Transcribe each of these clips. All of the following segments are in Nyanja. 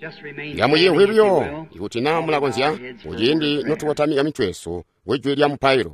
yamuyihwibyo ikuti namulakonzya uyindi notuwotamiga michweso wejwe lya mupairo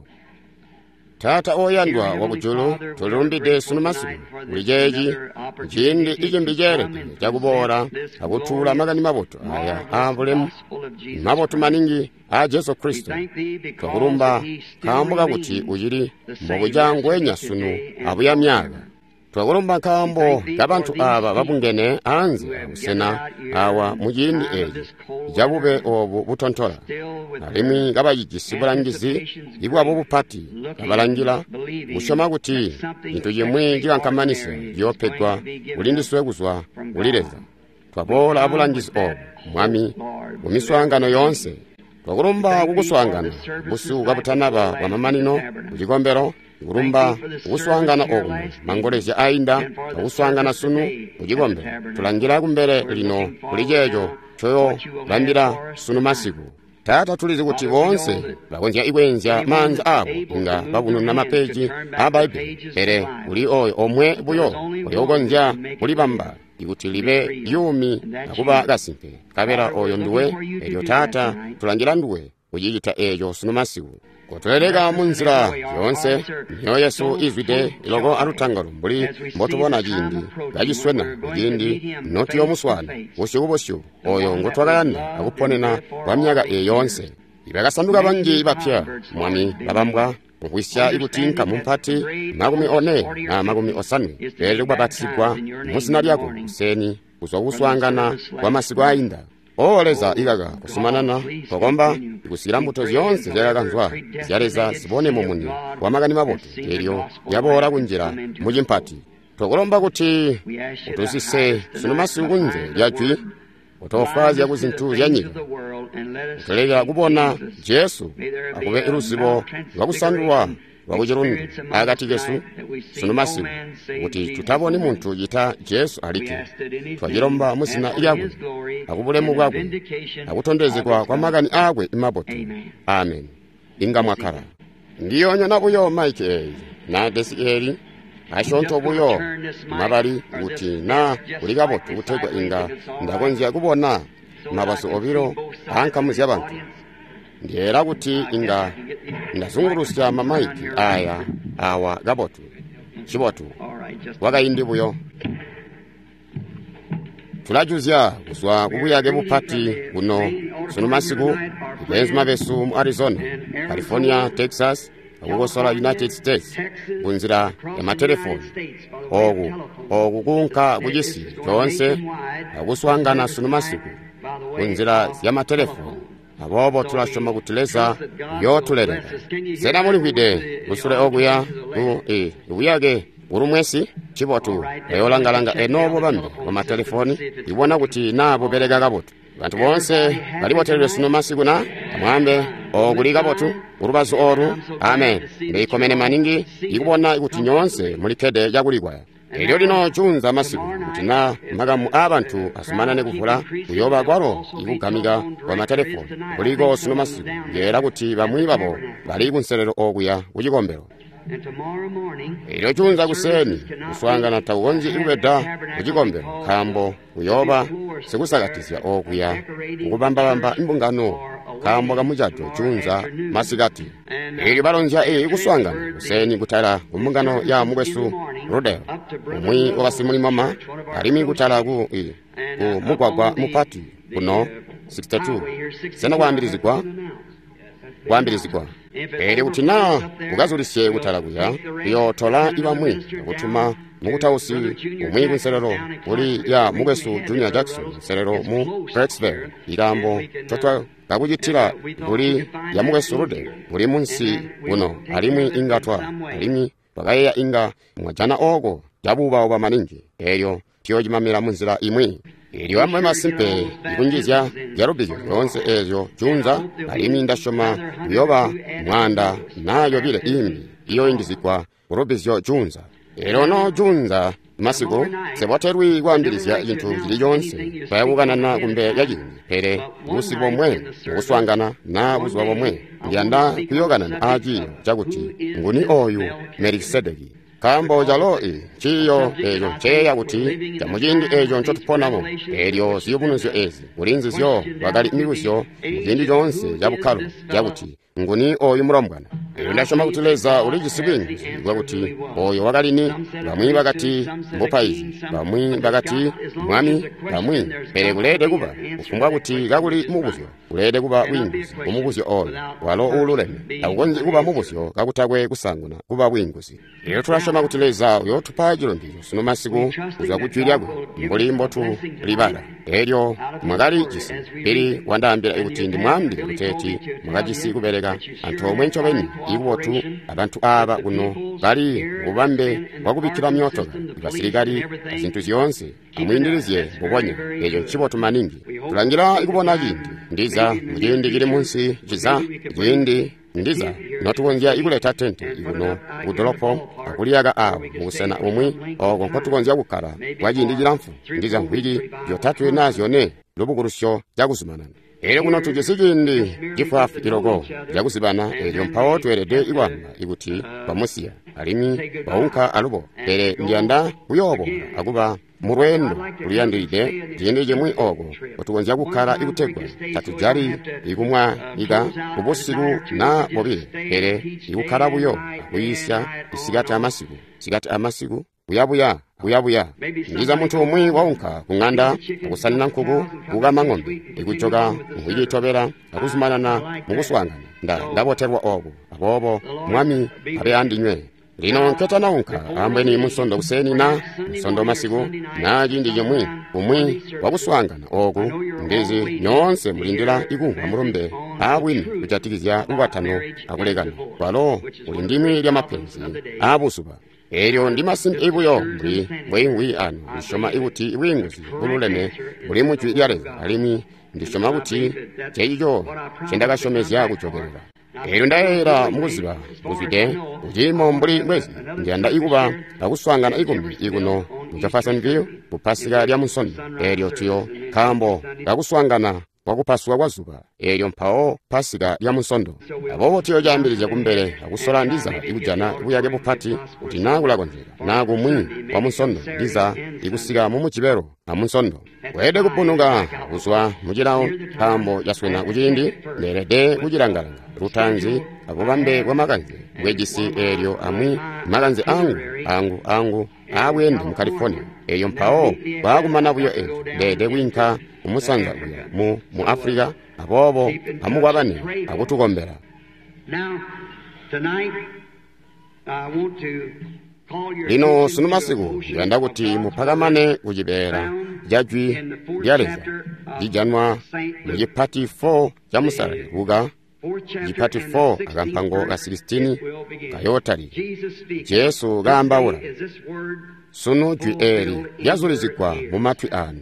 tata oyandwa wakujulu tulumbide sunu masiku ulijeji njindi ije mbijere jakubora akutula magani maboto aya ambulemu maboto maningi a Yesu Kristo twakulumba kambuka kuti uyiri mbokujangwenya sunu abuya myaga twakulumba kambo kabantu aba babungene anzi usena awa mujindi eji jabube obu butontola alimi kabayigisibulangizi ibwa bubupati kabalangira ushoma kuti into yemwe jiwankamanisa yopedwa ulindiswe kuzwa ulireza twabola abulangizi obu mwami umiswangano yonse twakulumba kukuswangana busu kabutanaba bamamanino kujikombero urumba ukuswangana ogu mangolezi ainda ukuswangana sunu kujigombe tulangira kumbere lino kulijejo choyo lambira sunu masiku tata tulizi kuti bonse bakonzya ikwenza manza abo nga babununa mapeji abaibe ere uli oyo omwe buyo oyogonja uli bamba ikuti libe yumi akuba gasimpe kabera oyo nduwe elyo tata tulangira nduwe kujiyita ejo sunu masiku kutwelega munzira yonse nyo Yesu izwide ilogo arutangalo mbuli mbotubona jindi gajiswena jindi noti yomuswana ushuboshu oyo ngotwagayana akuponena kwa myaga yonse ibagasanduka bangi bapya mwami babambwa ukwisya ibutinka mumpati magumi one na magumi osanu lero babatsigwa musina lyako seni uzoguswangana kwa masiku ainda oleza igaga kusumanana tokomba ikusira mbuto zonse zagaganzwa zyareza zibone mumuni wamagani maboto elyo yabora kunjira mujimpati tokolomba kuti utusise sunu masiku kunze lyajwi utofazi yakuzintu zyanyiga utolega kubona Yesu akube iruzibo lwakusandulwa lwakuchirundu akati Yesu sunu masiku kuti tutabone muntu yita Yesu alike twajiromba musina ilyakwe akubulemu bwakwe akutondezekwa kwa magani akwe imaboto amen inga mwakara ndiyonyo nabuyo Mike na desieri ashonto buyo mabali kuti na ulikaboto utegwa inga ndakonzya kubona mabaso obiro ankamuzi abantu ndiyera kuti inga ndazungurusya mamaiki aya awa gaboto chiboto wakayindi buyo tulajuzya kuzwa kubuyage bupati buno sunu masiku ibenzi mabesu mu Arizona, California, Texas akukosola United States bunzira ya matelefoni ogu kunka kujisi chonse akuswangana sunu masiku bunzira ya matelefoni abobo tulashoma kutileza yotulerera sena muri vide usule oguya uyage urumwesi chibotu eyolangalanga enobo bambe wa matelefoni ibona kuti nabo berega gabotu bantu bonse baliboterere sunu masiku na amwambe oguliga botu urubazu oru amen ndeyikomene maningi ikubona ikuti nyonse muri kede jaguligwa elyo lino chunza masiku kuti na magamu abantu asumanane kuvula kuyoba gwaro ikugamiga wa matelefoni kuligo sunu masiku ngera kuti bamwi babo bali kunserero oguya kujikombero elyo chunza kuseni kuswangana tawonzi iweda kujikombero kambo kuyoba sikusakatizya okuya ukubambabamba imbungano kambo kamujato chunza masigati ili balonja ikuswangana kuseni kutala kumbungano ya mugwesu rodeo umwi obasimuli mama alimi kutala ku mugwagwa mupati kuno 62 sena kwambirizigwa eli utina kugazulisye kutalaguya iyo tola ibamwi kutuma mukutausi umwi kunserero uli ya mugwesu Junior Jackson serero mu Brecksville irambo totwa kakujitira uli ya mugwesu Rude uli munsi uno alimwi ingatwa alimi pakayeya inga mwajana ogo jabuba oba maningi elyo tiyojimamira munzira imwi ili wamwe masimpe ikunjizya yarubiyo yonse ezo chunza alimi ndashoma yoba mwanda nayo bile imi iyo indizikwa urubizyo chunza elono chunza masiku seboterwi kwambirizya into zili yonse bayakukanana kumbe yajini pere busibo mwe ukuswangana na buzwa bomwe ndiyanda kuyogana na ajiyo chakuti nguni oyu Melkisedeki kambo jaloi chiyo ejo cheya kuti chamujindi ejo nchotuponamo elyo siyobunusyo ezi ulinzi syo bagali mibusyo mujindi jonse jabukhalo jakuti nguni oyu mulombwana ndashoma kutileza uliji sibingi gwakuti oyo wagalini bamwi bagati mbopaizi bamwi bagati mwami bamwi pere kulede kuba ufumbwa kuti gakuli mubusyo kulede kuba winguzi umubusyo oyo walo ululeme akukonzi kuba mubusyo kakutagwe kusanguna kuba winguzi iyo tulashoma kutileza uyo tupajilo ndiyo sino masiku uzwa kuchwiryagwe mbulimbo tu libala elyo mwagali jisi ili wandambira ikuti ndi mwambi kuteti mwagajisi kubereka anthu omwe nchobeni iwotu abantu aba kuno bali ubambe wakubikira myotoga basirikali azintu ziyonse amwindirizye bubonya ejo chibotu maningi tulangira ikubona jindi ndiza mujindi gili munsi jiza jindi ndiza notukonzya ikuleta tente ikuno udolopo akuliyaga awo musena umwi ogo nkotukonzya kukala wajindi jilamfu ndiza nkwili yotatu nazyone lubukurusyo jakuzumanana ele kuno tujisigindi jifafu ilogo jakusibana elyo mpawo tuelede iwamba ikuti pamusiya alimi waunka alubo ele ndianda uyobo akuba murwendo uliyandide jindi jemwi ogo otukonzya kukala ikutegwa tatujali ikumwa iga ubusiku na bobile ele ikukala buyo akuyisya sigati amasiku buyabuya ndiza muntu umwi waunka kung'anda akusanina nkuku kugama ng'ombe ikuchoka nkuyitobera akuzumanana mukuswangana ndaboterwa obo abobo mwami abe andinywe lino nketa naunka ambweni musondo kuseni na musondo masiku na jindi jemwi umwi wakuswangana ogu ndizi nyonse mulindira ikunga mulombe awini kuchatikizya uwatano akulegana walo ulindimi lya mapenzi abusuba elyo ndi masimbi ibuyo mbwi anu ndishoma ikuti iwinguzi bululeme buli muchwi lyaleza alimi ndishoma kuti cheijo chendakashomezya kuchokerera elyo ndayera mukuziba kuzide kujimo mbuli mwezi ndianda ikuba akuswangana ikumi ikuno muchafasa mviyo kupasika lya musondo elyo tiyo kambo akuswangana wakupasuka kwa zuba elyo mpawo pasika lya musondo abobo tiyo jambiriza kumbere akusola ndiza ikujana ikuyake bupati kuti nakula konjera naku mwi wa musondo ndiza ikusika mumuchibero amusondo wede kupunuka akuswa muchirawo kambo yaswena kuchindi nderede kuchilangalanga rutanzi akubambe kwa makanzi bwejisi elyo amwi makanzi angu awende mu California eyo mpawo bakumana buyo elyo dede winka umusanza uya mu Afrika abobo amukwabane akutukombera. Lino sunu masiku yanda kuti mupakamane kujibera jajwi lyaleza jijanwa mujipati 4 ya musala kuga jipati 4 akampango ka 16 kayotali Yesu gambawula sunu jwi eri yazulizikwa mu matwi anu.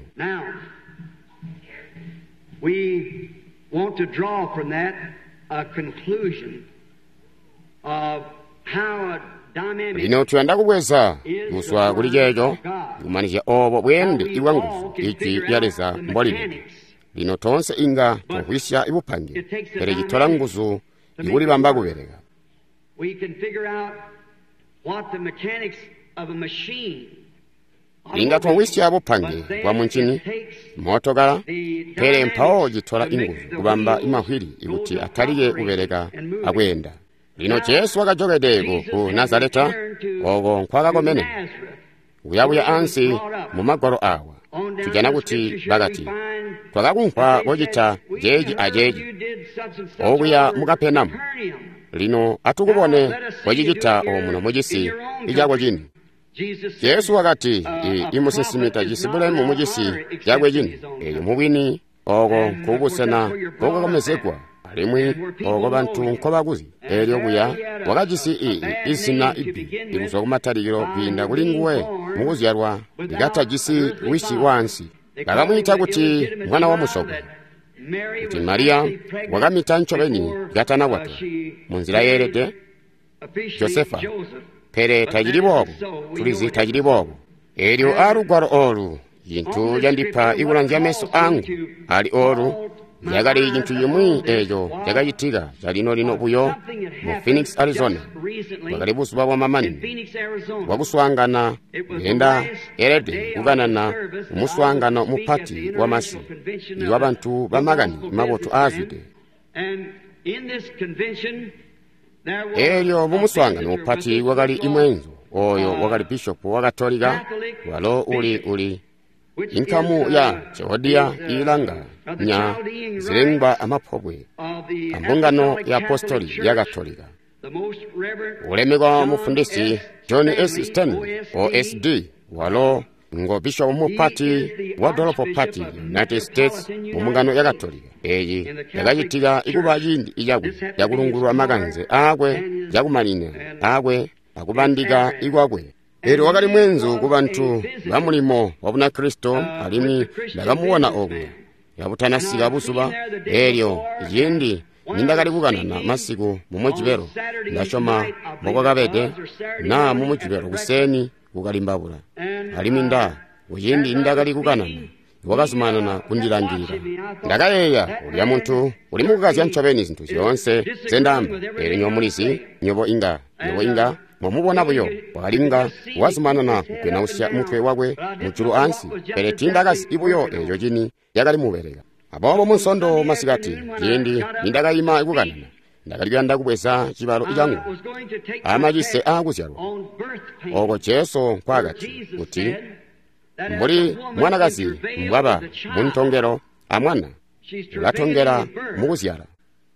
We want to draw from that a conclusion of how a dynamic lino tuyanda kubweza kuswa kuli jejo kumanizya obo bwende iwangufu ichi yaleza mbolile lino tonse inga tohwisya ibupange pere jitola nguzu ikuli bamba kubereka. We can figure out what the mechanics of a machine inga tohwisya ibupange kwa munchini motogala pere mpawo jitola inguzu kubamba imahwili ikuti ataliye kubereka akwenda. Lino Yesu wakajogedeko ku Nazareta ogo nkwakakomene uyabuya ansi mu magoro awa tujana kuti bagati twakakunkwa bojita jeji ajeji obuya mukapenamu lino atukubone bojijita omuno mujisi ijagwe jini. Yesu wakati imusesimita jisibule mu mujisi jagwe jini eyo mubwini ogo kubusena kokakomezekwa alimwi ogo bantu nkobaguzi elyo buya wakajisi isina ibi ibuso kumataliro kwinda kulinguwe mukuzyalwa igata jisi wishi wansi bakamwita kuti mwana wa musogo kuti Maria wakamita nchobeni gatana watu munzira yerete Josefa pere tajiribobo tulizi tajiribobo elyo arugwaro olu yintu jandipa iwulanzya meso angu ali olu yakali chinthu chimwe echo chakachitika chalino buyo mu Phoenix, Arizona, pakati busupa kwa mamani wakuswangana kuyenda erede kukanana umuswangano mu pati wa masi iwa bantu bamakani maboto avide elyo mumuswangano mu pati wakali imwenzo oyo wakali bishop wa Katolika walo uli inkamu ya Chewodia ilanga nya zilengwa amaphobwe ambungano ya apostoli ya Katolika ulemekwa mufundisi John S. Stanley OSD walo ngo bishop mu pati wa dolopo pati United States mumungano ya Katolika eyi yakachitika ikuba yindi iyakwe yakulungulwa makanze akwe yakumaline akwe akubandika ikwakwe ero wakali mwenzo ku bantu bamulimo wabuna Kristo alimi ndakamuwona okwe yabutanasika busuba elyo yindi nindakali kukanana masiku mumwe chipero ndashoma mokwakapete na mumwe chipero kuseni kukalimbabula alimi nda uyindi ndakali kukanana wakasumanana kundilandira ndakayeya ulya munthu uli mukukazya mchopeni zinthu zonse zendamba eri nyomulisi nyobo inga momubona buyo walinga wasumanana kugwena usya mutwe wakwe muchulu ansi pere tindakasi ibuyo eyo chini yakali mubereka abobo munsondo masikati yindi ndakayima ikukanana ndakalipya ndakubweza chibalo ichangu amachise akuzyalwa oko Yesu kwakati kuti mbuli mwanakazi mbwaba muntongero amwana latongera mukuzyala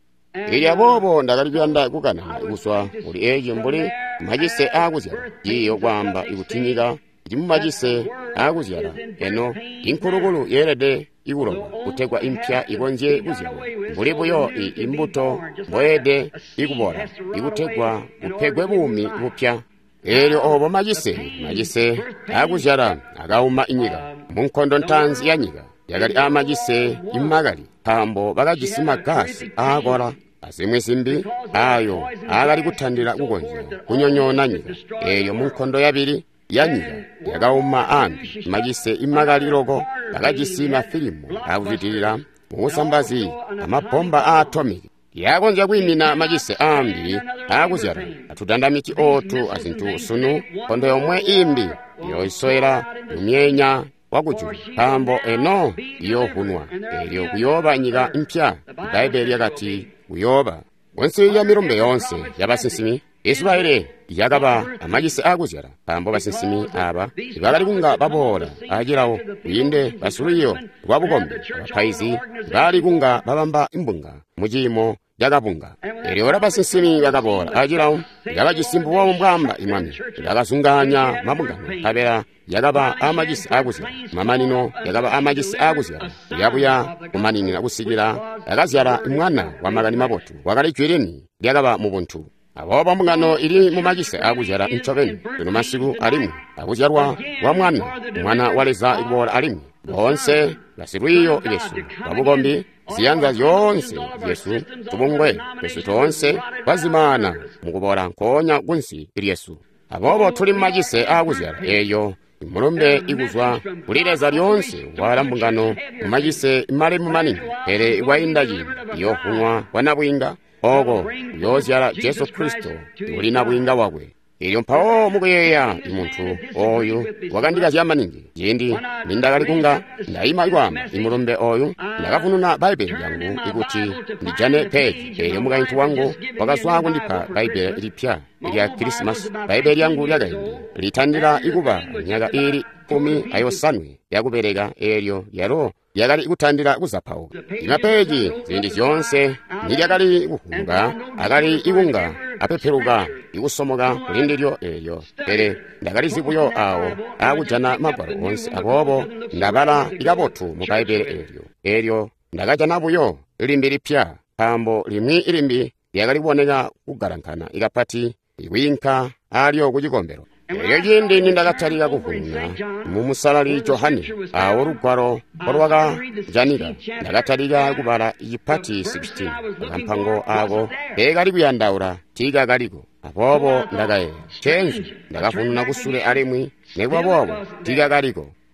iya bobo ndakalipya ndakukanana ikuswa uli eje mbuli machise akuzyala iyo kwamba ikutinyika mumachise akuzyala eno inkulukulu yerede ikuloma kutegwa impya ikonje kuzyala mbuli buyo imbuto mboyede ikubola ikutegwa kuphegwe bumi bupya elyo obo machise akuzyala akauma inyika munkondo ntanzi ya nyika yakali amachise imagali pambo bakajisima gasi akora azimwe simbi ayo akali kuthandira kukonja kunyonyona nyika eyo munkondo yabiri ya nyika yakauma ambi machise imagaliloko bakajisima filimu akupitirira mukusambazi amabomba a atomic yakonja kwimina machise ambi akuzyala atutandamiti otu azinthu sunu kondo yomwe imbi yoisoera umyenya wakuchula pambo eno iyo hunwa elyo kuyoba nyika impya Bibeli yakati kuyoba wense ya milombe yonse yabasinsimi Israeli yakaba amachise akuzyala pambo basinsimi aba ibakali kunga babola ajirawo uyinde basuliyo wabukombe abapaizi bali kunga babamba imbunga mujimo yakabunga elyo basinsimi yakabola ajirawo yabajisimbu wa mbwamba imwami yakazunganya mabungano kabera yakaba amachise akuzyala mamanino yakaba amachise akuzyala yabuya kumanini nakusikira yakazyala imwana wa makani mabotu wakali chwireni yakaba mubuntu abobo mbungano ili mumachise akuzyala mchopeni ino masiku alimu akuzyalwa wa mwana waleza ikubola alimu bonse basiruiyo Yesu babukombi ziyanza zonse Yesu tubungwe Yesu tonse bazimana mukubola nkonya kunsi Yesu abobo tuli machise akuzyala eyo mulombe ikuzwa kulireza lyonse wala mbungano mumachise imale mumanini ere iwaindaji iyo hunwa wanabwinga oko yozyala Yesu Kristo ulina bwinga wakwe ilyo mpawo mukuyeya imuntu oyu wakandika zyamanindi yindi nindakali kunga ndayima ikwama imulombe oyu ndakafununa Bibeli yangu ikuti ndijane peji eyo mukaintu wangu wakaswangu ndipa Bibeli ilipya ilya Christmas Bibeli yangu lyakaindi litandira ikuba nyaka ili 10 ayosanwe yakubereka elyo yalo yakali ikutandira kuzapawo imapeji zindi zonse nilyakali kuhunga akali ikunga apepheruka ikusomoka kulindiryo elyo ere ndakali zibuyo awo akujana magwalo onse abobo ndabala ikabotu mu Bibeli elyo ndakajana buyo ilimbi lipya pambo limwi ilimbi yakali kuoneka kugalankana ikapati iwinka alyo kujikombero elyo jindi nindakatalika kuhuna mumusalali Johani awo lugwalo olwaka janika ndakatalika kubala ipati 16 akampango ako ekali kuyandaula tika kaliko apopo ndakaye chenzu ndakafununa kusule alimwi nekwapopo tika kaliko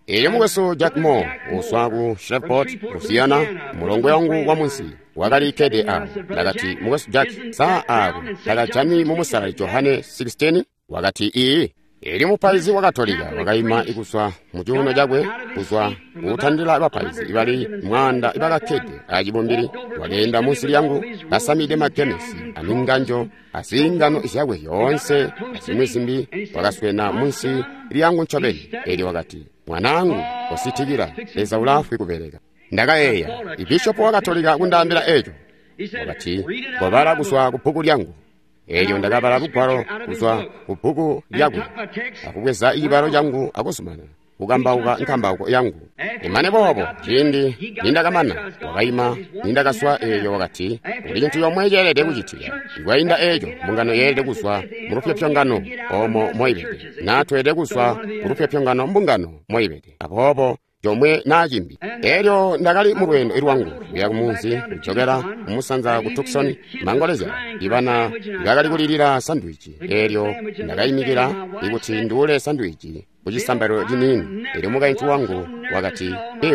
Ili muweso Jack Moore uswaku Shreveport kusiyana mulongo wangu wa munsi wakali KDA lagati muweso Jack saa agu lagachani mumusala Johane 16 wakati ili mupaizi wakatolika wakaima ikuswa muchiuno jakwe kuswa uthandila abapaizi ibali mwanda ibakakete ajibumbiri wagenda munsi lyangu asamide makenesi aminganjo asingano isyakwe yonse asimwisimbi wakaswena munsi lyangu nchabeni eli wakati mwanangu ositikira leza ulafu ikubereka ndakayeya ibishopu wakatolika kundambira ejo wakati wabala kuswa kuphuku lyangu elyo ndakabala lugwalo kuswa kuphuku lyakwe akukweza ibalo lyangu akusumana ukambauka nkambauko yangu imane bobo chindi nindakamana wakaima nindakaswa eyo wakati uli chinthu yomwe chelete kuchitira ikwayinda ejo mungano yelete kuswa mulupyapyongano omo moibete natwete kuswa mulupyapyongano mbungano moibete apopo chomwe nachimbi elyo ndakali mulwendo ilwangu kuya kumunsi kuchokera kumusanza ku Tucson mangoleza ipana ndakali kulilira sandwich elyo ndakayimikira ikuti ndiule sandwich kuchisambalo linini ili mukainthu wangu wakati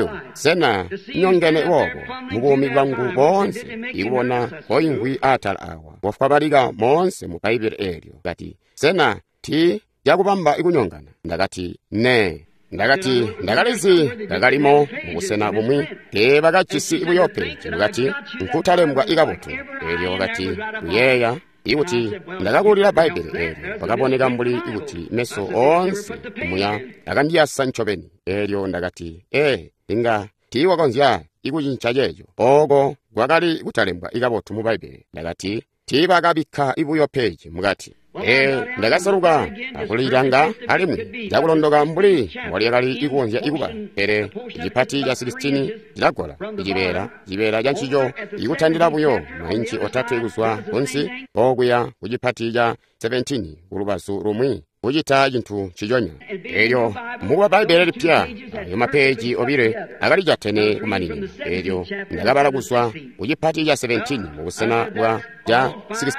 sena nyongene woko mukumi wangu bonse ikuona koingwi atala awa wafukapalika monse mu Baibuli elyo kati sena ti yakupamba ikunyongana ndakati ne ndakati ndakalizi ndakalimo mukusena bumwi tebakachisi ibuyope chimukati nkutalembwa ikabutu elyo wakati kuyeya ikuti ndakakulira Baibuli elyo pakaboneka mbuli ikuti meso onse umuya akandiyasa nchoveni elyo ndakati inga tiwakonzya ikuchincha checho oko kwakali kutalembwa ikabutu mu Baibuli ndakati tibakabikha ibuyope chimukati ndakasaruka akuliranga alimwe jakulondoka mbuli waliyakali ikuonzya ikuba pere ichipati cha 16 chilagola chibera cha ntchito ikuthandira buyo mainchi otatu ikuswa kunsi pokuya kuchipati cha 17 kulubasu lumwi kuchita chinthu chichonya elyo muwa Baibuli lipya ayo mapeji obire akali chatene kumanini elyo ndakabala kuswa kuchipati cha 17 mukusena bwa cha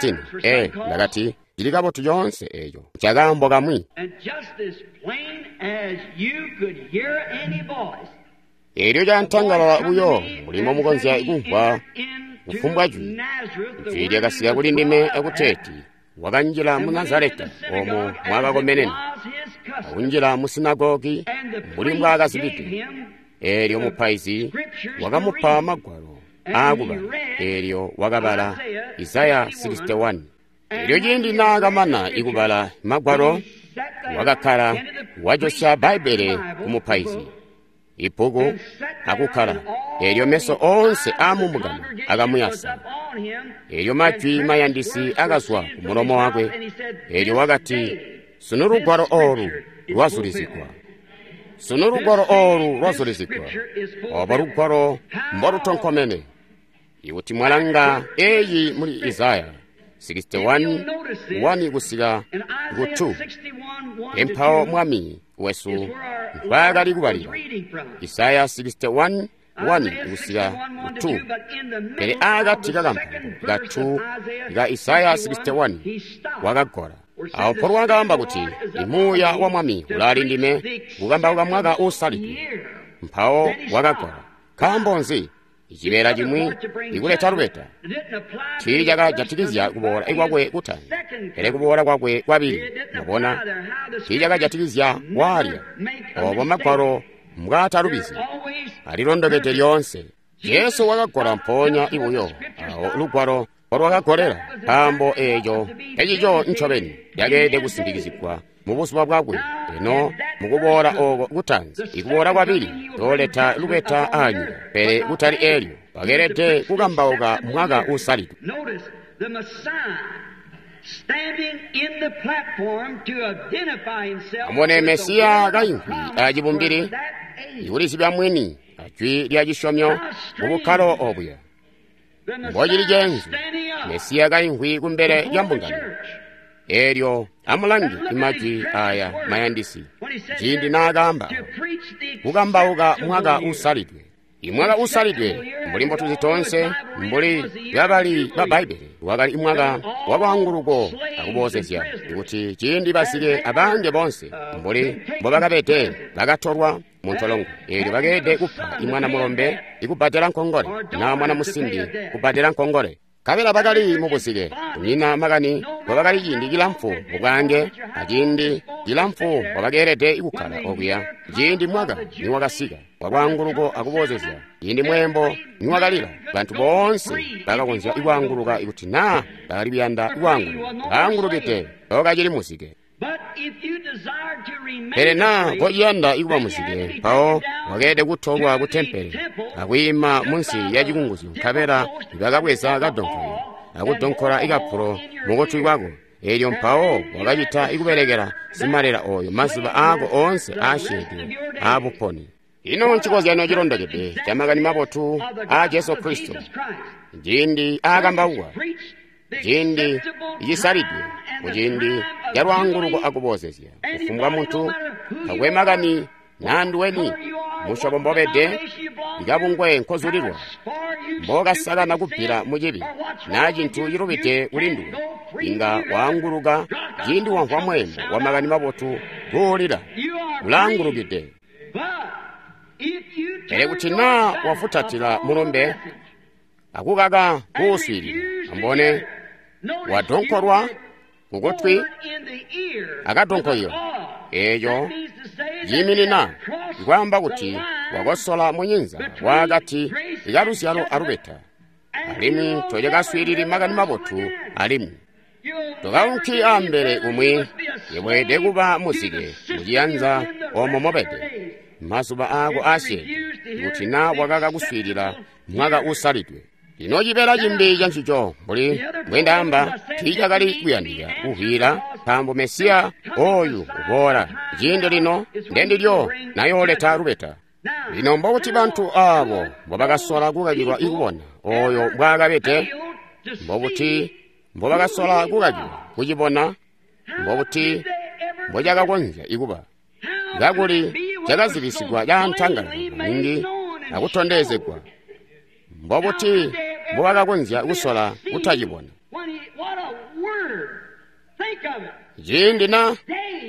16 ndakati ilikapo tuyonse ejo chagambo kamwi elyo jantangala buyo mulimo mukonzya ikumva kufumbwa jwi mfiri akasiya kuli ndime akuteti wakanjira mu Nazareta omo mwakakomeneni akunjira mu sinagogi muli mwakazibiti elyo mupaizi wakamupa magwalo akuba elyo wakabala Isaya 61 elyo jindi nakamana ikubala magwalo wakakhala wajosya Baibuli kumupaizi ipuku akukhala elyo meso onse amumugano akamuyasa elyo machwi mayandisi akaswa kumulomo wakwe elyo wakati sunurugwaro oru lwazulizikwa oba rugwaro mborutonkomene iwuti mwalanga eyi muli Isaya 61:1 kusika ku 2 empawo mwami wesu mpakali kubalira Isaya 61:1 kusika ku 2 pere akatika kampango ka 2 ka Isaya 61 wakagora awo polo wakamba kuti imuya wa mwami ulali ndime kukamba ukamwaka usalidwe mpawo wakagora kambonzi ichibera chimwi ikuleta lupeta chijaka jatikizya kubora ikwakwe kutani ere kubora kwakwe kwabiri mabona chijaka jatikizya walya obo magwaro mukatalubizi alilondokete lyonse Yesu wakagora mponya ibuyo awo lugwaro olwakagolera pambo ejo echicho nchoveni yakede kusindikizibwa mubusuba bwakwe eno mukubora ogo kutanzi ikubora kwabiri toleta lupeta anyu pere kutali elyo pakerete kukambauka mwaka usalidwe amone Mesiya kainkwi ajibumbiri iwulisibya mwini achwi lyachisomyo mubukhalo obuya mbojili jenzu Mesiya kainkwi kumbere yambungano elyo amulangi imachwi aya mayandisi jindi nakamba kukambauka mwaka usalidwe imwaga usalidwe mbuli mbotuzi tonse mbuli yabali ba Baibuli wakali imwaga wabwanguluko akubozesya ikuti chindi basile abange bonse mbuli bobakabete bakatorwa muntolongo elyo bagede kupha imwana mulombe ikupatira nkongole na mwana musimbi kupatira nkongole kabela bakali mubusile nina magani babakali jindi jilamfu ubwange ajindi jilamfu babagerete ikukhala okuya jindi mwaga niwakasika wabwanguluko akubozesya jindi mwembo niwakalira bantu bonse bakakonzya iwanguluka ikuti na bakali byanda iwangulu bangulukite okajili musike Elena kojanda ikuba musike pao wagede kutogwa kutempere akuyima munsi ya chikunguzi kabera ibakabweza kadonkoyo akudonkora ikapuro mukotu kwako elyo mpao wakachita ikuberekera simalera oyo masiba ako onse ashedwe abuponi ino nchikozano chilondokete chamagani mapotu a Yesu Kristo jindi akambauwa jindi ichisalidwe kujindi yalwanguluko akubozesya kufumbwa muntu kakwemagani nandu weni mushobo mbobede ikabungwe nkozulirwa mbokasaka nakupira mujibi na chintu chilupite ulindula inga wanguluka jindi wamva mwembo wamagani mapotu kuwulira ulangulukite ele kuti na wafutatira mulombe akukaka kuwuswiri ambone wadonkorwa kukutwi akadonkoyo eyo yiminina ikwamba kuti wakosola munyinza wakati ikalusyalo arubeta alimu tojekaswiriri magani mapotu alimu tokaunki ambere umwi yebwede kuba musike mujiyanza omo mobede masuba ako ashe kuti na wakaka kuswirira mwaga usalidwe inojibera jimbi janchicho mbuli mwendamba tijakali kuyandika uhira pambo Mesiya oyu ubora jinde lino ndendilyo nayoleta rubeta lino mbokuti bantu abo mbobakasola kukajirwa ikubona oyo bwakabete mbokuti mbobakasola kukajirwa kujibona mbokuti mbojakakonja ikuba gakuli jakazibisigwa jantangala ningi akutondezegwa mbokuti mbobakakonja kusola kutajibona jindina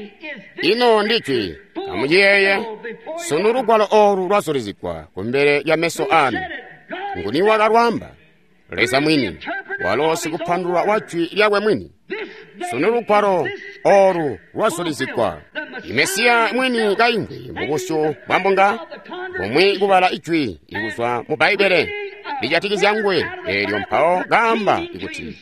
ino ndichi kamujiyeye sunurugwalo oru lwasolezikwa kumbere ya meso anu nguniwaka lwamba leza mwini walosi kupandulwa wachwi lyawe mwini sunurugwalo oru lwasolezikwa imesiya mwini kaingwe mbukushu mwambonga umwi kubala ichwi ikuswa mu Baibele lijatikizangwe elyo mpao gamba ikuti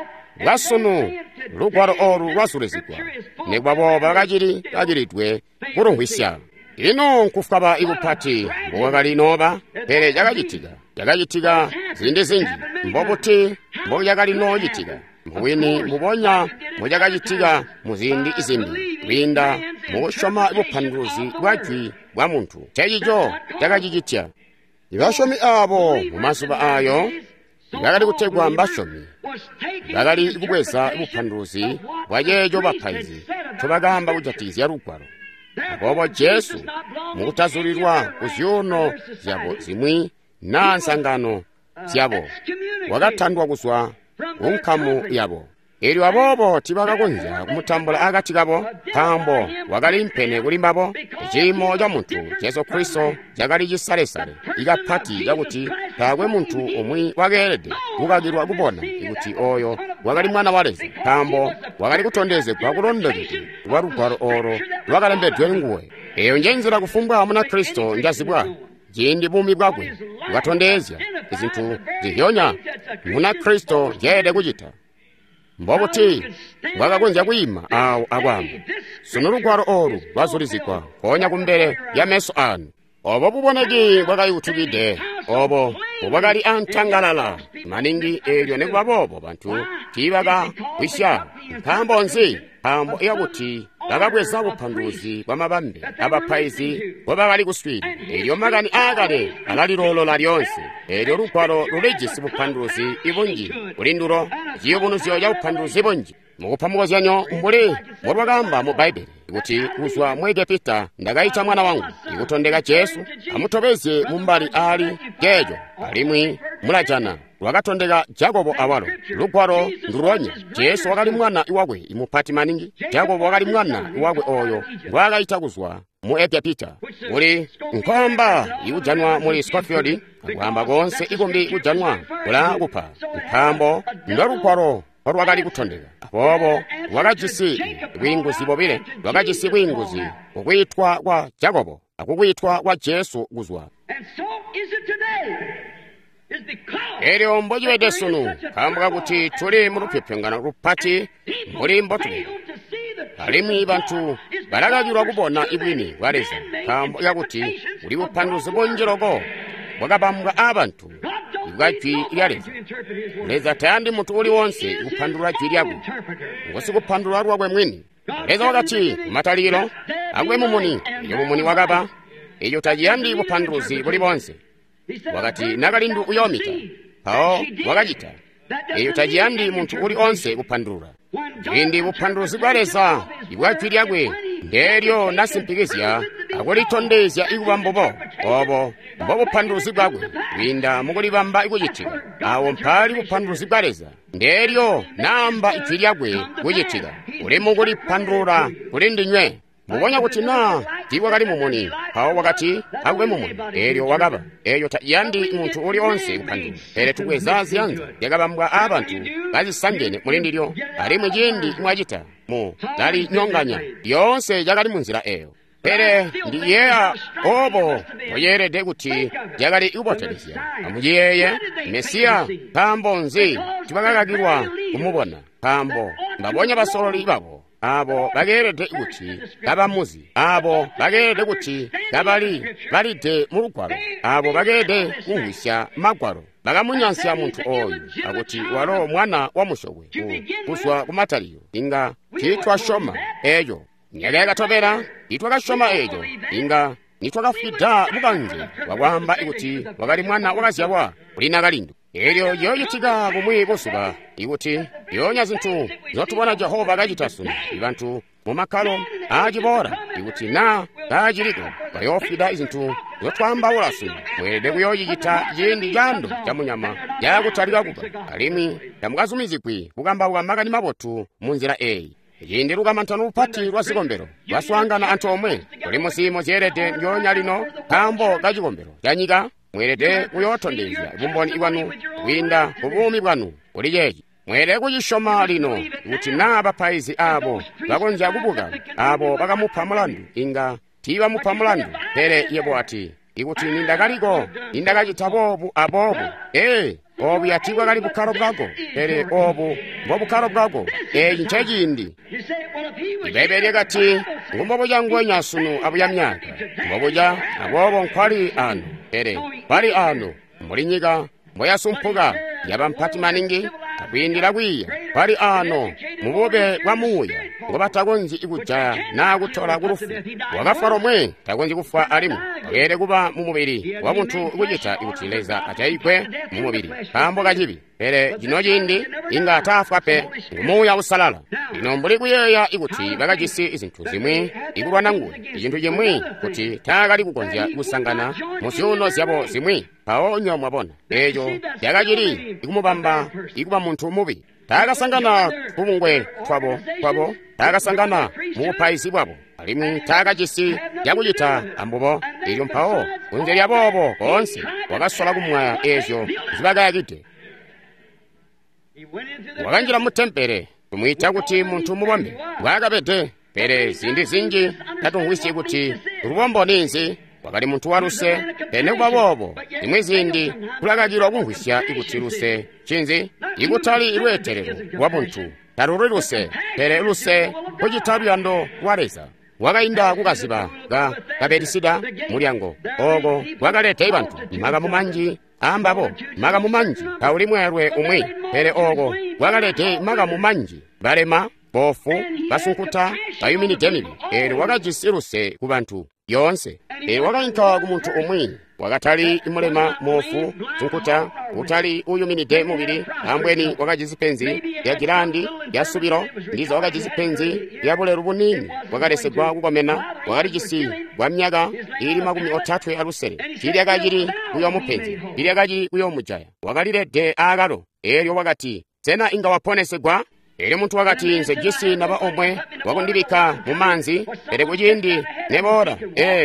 lwasunu lugwalo oru lwasolezikwa negwabo bakajiritwe kurungwisya ino nkufukaba ikupati mbokakalinoba pere jakajitika zindi zinji mbokuti mbojakalino jitika mbuwini mubonya mujakajitika muzindi izindi winda mukushoma ibupanduzi bwachwi bwa muntu tejijo jakajijitya ibashomi abo mumasuba ayo bakali kutegwa mbashomi bakali kubweza ibupanduzi bwajejo bapaizi tubagamba kujatizi ya rugwalo abobo Yesu mukutazulirwa kuzyuno zyabo zimwi na nsangano zyabo wakathandwa kuswa unkamu yabo ili wabobo tibakakonja kumutambula akati kabo pambo wakali mpene kulimbabo chimo ja muntu Yesu Kristo jakali chisalesale ikapati jakuti takwe muntu omwi wakelede kukagirwa kupona ikuti oyo wakali mwana walezi pambo wakali kutondeze kwa kulondekete wa rugwalo oro lwakalembedwe nguwe eyo njenzera kufumbwa muna Kristo njazibwa jindi bumi bwakwe ukatondezya izinthu zihyonya muna Kristo jede kuchita mbokuti wakakonja kuyima awo akwamba sunurugwalo oru lwasolezikwa konya kumbere ya meso anu obo buboneki bwakayikuthukide obo bubakali antangalala maningi elyo nekubabobo bantu tibaka kwisya mphambo nzi pambo iyakuti bakabweza bupanduzi bwa mabambe abapaizi bwabakali kuswiri elyo makani akale alalilolola lyonse elyo lugwalo lulejisi bupanduzi ibunji ulindulo jiyo bunuzyo ya bupanduzi ibunji mukuphamukazyanyo mbuli mwakamba mu Baibuli kuti kuzwa mwege Pita ndakayitcha mwana wangu ikutondeka Yesu amutopeze mumbali ali kejo alimwi mulajana wakatondeka Jakobo awalo lugwaro nduronye Yesu wakali mwana iwakwe imupati maningi Jakobo wakali mwana iwakwe oyo wakayitcha kuzwa mu Pita uli nkhomba ikujanwa muli Scofield akuhamba konse ikumbi ikujanwa kula kupha mphambo ndalugwaro wakali kutondeka apopo wakachisi bwinguzi bobile wakachisi bwinguzi kukwitwa kwa Jakobo akukwitwa kwa Yesu kuzwa Elio mbojiwede sunu kambwa kuti tuli mulupyepyangana lupati mulimbo tuli alimwi bantu balagajirwa kubona ibwini waleza kambo yakuti uli bupanduzi bonjeroko wakabambwa abantu igajwi yaleza leza tayandi mutu uli wonse kupandula jwi lyako ngosi kupandula lwakwe mwini leza wakati mataliro agwe mumuni iyo mumuni wakaba iyo tajiyandi bupanduzi buli bonse wakati nakalindu uyomita pao wakajita iyo tajiyandi muntu uli onse kupandula jindi bupanduzi bwaleza igajwi lyakwe ndelyo nasimpikizya akulitondezya ikubambobo obo mbo bupanduzi bwakwe winda mukulibamba ikuyitika awo mpali bupanduzi bwaleza ndelyo namba ijwi lyakwe kuyitika uli mukulipandula kuli ndinywe mubonya kuti na tiwa kali mumuni pawo wakati agwe mumuni elyo wakaba eyo yandi muntu uli onse kupandula ere tukwezazi yanza yakabambwa abantu bazisangene mulindilyo ali mujindi mwajita mu dali nyonganya yonse yakali munzira eyo ere ndi yeya obo oyerede kuti yakali ibotelezya amuyeye Mesiya pambo nzi chibakakagirwa kumubona pambo mbabonya basololi babo abo bagerede kuti kabamuzi abo bagerede kuti kabali balide mu lugwaro abo bagerede kuhwisya magwaro bakamunyansya muntu oyo akuti walo mwana wa mushogwe kuswa kumataliyo inga chitwa shoma eyo nyeleka tobera itwa kashoma eyo inga nitwa kafida mukanje wakwamba ikuti wakali mwana wakazyawa ulina kalindu elyo yoyitika kumwi bosuka ikuti yonya zinthu zotubona Jehova kachitasuna ibantu mumakalo ajibora ikuti na kajiliko bayofida izinthu zotwamba ulasu mwede kuyoyikita yindi jando jamunyama yakutalika kupa alimi yamukazumizikwi kukamba ukamakani mabotu munzira eyi yindi lukamantano upati lwa sikombero lwaswangana anthu omwe kuli musimo zerede nyonya lino kambo kachikombero chanyika mwerede kuyotondezya ibumboni iwanu winda kubumi bwanu kuli jeji mwere kuyishoma lino kuti na bapaizi abo bakonja kubuka abo bakamupha mulandu inga tiba mupha mulandu pere yebo ati ikuti nindakaliko nindakachitabobu abobu obu yatigwa kali bukaro bwako pere obu bukaro bwako nchejindi ibebere kati ngumboboja ngwenya sunu abuya myaka mboboja abobo nkwali ano pere kwali ano mulinyika mboyasumpuga yabampati maningi akwindira kwiya kwali ano mubobe bwamuya ngo batagonzi ikuja na gutora gurufu wagaforomwe tagonzi kufa alimu ogere kuba mu mubiri wa muntu ukujita ikutileza atayikwe mu mubiri kambo kajibi pere jino jindi inga atafa pe ngumuya usalala inombuli kuyeya ikuti bagajisi izinthu zimwe ikulwana ngwe izintu jimwe kuti takali kukonzya kusangana musiuno zyabo zimwe paonyo mwabona ejo yakajiri ikumubamba ikuba muntu mubi takasangana kumungwe twabo takasangana mu paisi bwabo alimu takajisi yakujita ambubo ilyo mpao unzeri abobo konse wakasola kumwaya ejo zibagayakite wakanjira mutempere tumwita kuti muntu mubombe wakabete pere zindi zinji tatungwisi kuti rubombo ninzi wakali muntu waruse pene kubabobo imwe zindi kulakajirwa kunghwisya ikuti ruse chinzi ikutali ilweterero wa muntu taruri ruse pere ruse kujitabyando wareza wakainda kukaziba kabetisida mulyango ogo wakaleta ibantu magamu manji ambabo magamu manji kaulimwerwe umwi pere ogo wakalete magamu manji balema bofu basunkuta bayumini denili wakajisiruse kubantu yonse wakainka kumuntu umwi wakatali imulema mofu tunkuta utali uyuminide mubiri ambweni wakajizipenzi ya jirandi ya subiro ndizo wakajizipenzi ya buleru bunini wakalesegwa kukomena wakalijisi wa mnyaga ili 30 alusere kili akajiri uyo mupenzi kili akajiri uyo mujaya wakalilede agalo elyo wakati tena inga waponesegwa ili muntu wakati nze jisi naba omwe wakundibika mu manzi ere kujindi nebora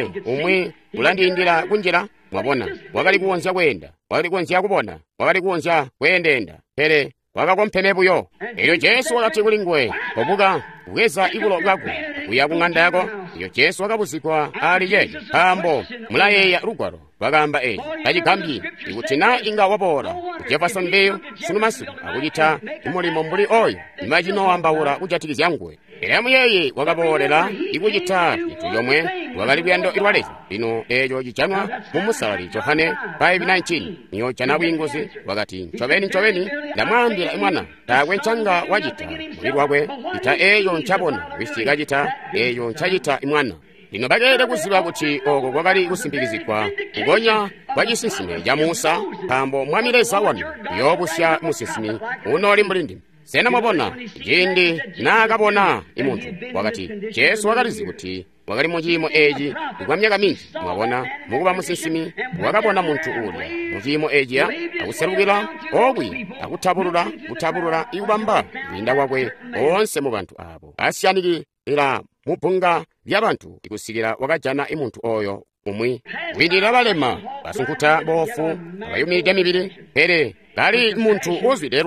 umwe ulandindira kunjira mwabona wakali kuwonza kwenda wakali kuwonza kubona wakali kuwonza kwendenda pere wakakompenebuyo iyo Yesu wakati kulingwe obuga uweza ikulo gaku kuya kung'anda yako iyo Yesu wakabuzikwa ali yeje pambo mulayeya rugwaro wakamba kajikambi ikutina inga wabora Jefferson Mbeyu sunumasi akujita imulimo mbuli oyo imagino wambawura ujatikizi yangwe Elemu yeye wakaborera ikujita itu yomwe wakalibwendo irwaleza lino ejo jichanwa mumusali Yohane 5:19 niyo chana wingozi wakati nchoveni ndamwambira imwana takwe nchanga wajita muliri wakwe ita eyo nchabona wisiga jita eyo nchajita imwana lino bagere kuziba kuti oko kwakali kusimbikizikwa kugonya kwajisisime ya Musa pambo mwamireza wanu yobusya musisimi unoli mbulindi sena mwabona jindi nakabona imuntu wakati Yesu wakalizi kuti wakali mujimo eji kwa myaka mingi mwabona mukuba musisimi wakabona muntu uli mujimo eji ya akuserukira obwi akutabulura ikubamba linda wakwe onse mu bantu abo asyaniri era mupunga byabantu ikusikira wakajana imuntu oyo umwi windira balema basunkuta bofu abayumide mibiri pere kali muntu uzwide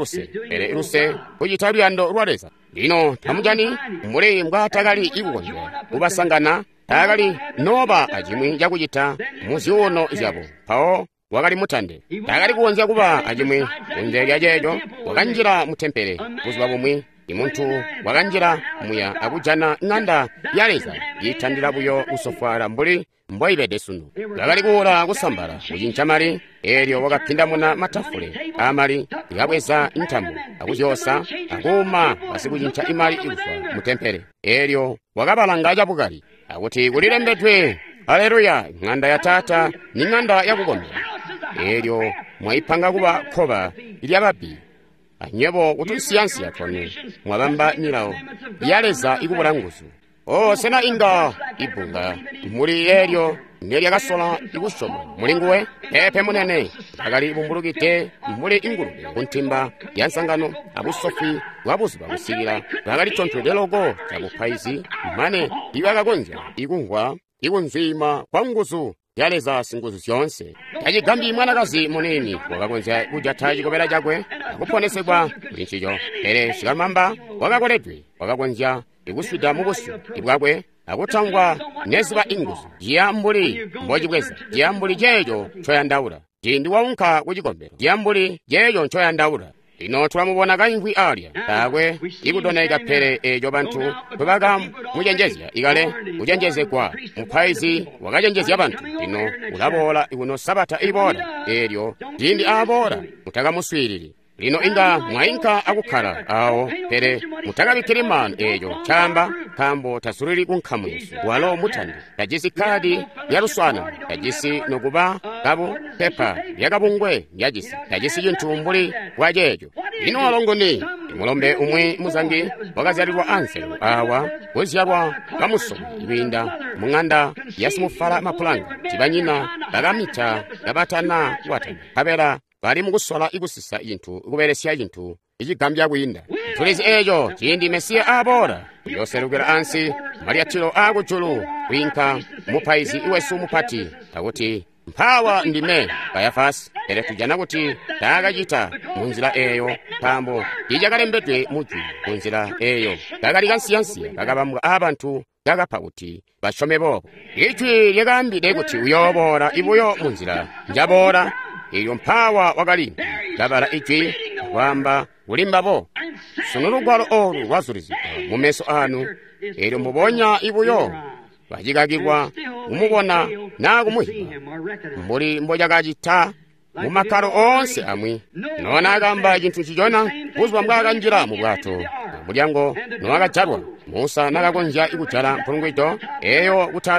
ruse kujitabyando rwareza lino tamujani mule mbwatakali ikugonjwa ubasangana takali noba ajimwi jakujita muziwono izyabo pao wakali mutande takali kuwonza kuba ajimwi unzega jejo wakanjira mutempere kuziba bumwi imuntu wakanjira muya akujana ng'anda yaleza yitandira buyo usofwara mbuli mboibede sunu wakali kuwura kusambala kujinchamali elyo wakapindamuna matafule amali ikabweza intamu akuzyosa akuma basikujincha imali ikufa mutempere elyo wakabalanga bukali akuti kulilembetwe haleluya ng'anda ya tata ni ng'anda yakugomera elyo mwaipanga kuba khoba ilyababi anyebo kutusiyansi yatonu mwabamba nilao yaleza ikubulanguzu sena inga ibunga muri elyo neli akasola ikushoma mulinguwe pepe munene akali ibumbulukite muri ingurube kuntimba yansangano abusofi wabuziba kusikira akali tontodelogo chabupaizi mane iwakagonja ikungwa ikunzima kwa nguzu yaleza singuzu zyonse tajigambi mwanakazi munini wakagonja kuja tajikobera jakwe akuponesebwa kulinchijo ere shikamamba wakakoledwe wakagonja ikuswida mubusu ibwakwe akutangwa neziba inguzu jiyambuli mbojibweza jiyambuli jejo choyandaula jindi waunka kuchikombero jiyambuli jejo choyandaula lino tulamubona kayinkwi alya takwe ikudona ikaphere ejo bantu kwebaka mujenjezya ikale kujenjezekwa mupaizi wakajenjezya bantu lino ulabola ikuno sabata ibola elyo jindi abola mutakamuswiriri lino inga mwainka akukhala awo pere mutakabikhirimano ejo chamba kambo tasuriri kunkhamu yesu walo mutandi tajisi kadi yaluswana tajisi nokuba kabu pepa yakabungwe yajisi tajisi yintumbuli wajejo lino walongoni imulombe umwe muzangi wakazalirwa anselo awa wezyalwa kamusomi ibinda mung'anda yasimufala mapulanga chibanyina bakamita gabatana watana kabera bali mukusola ikusisa intu ukuberesya intu ikigambya kwinda tulizi ejo chindi Mesiya abora yoserukira ansi mariatilo akujulu winka mupaizi iwesu mupati takuti mphawa ndime Kayafasi ere tujana kuti takachita munzira eyo pambo ijakalembedwe muju munzira eyo kakali kansiyansiya kakabambwa abantu kakapha kuti bashome bobo ichwi lyakambide kuti uyobora ibuyo munzira njabora iyo mphawa wakalimbi labala ichwi kwamba ulimbabo sunulugwalo olu wazulizika mumeso anu elyo mubonya ibuyo wajikakibwa mumubona nakumuhiba mbuli mbojakachita mumakalo onse amwi nona akamba chinthu chichona kuzwa mbwakanjira mu bwato mulyango nowakadzalwa Musa nakakonja ikudzala mphulungwito eyo kuthala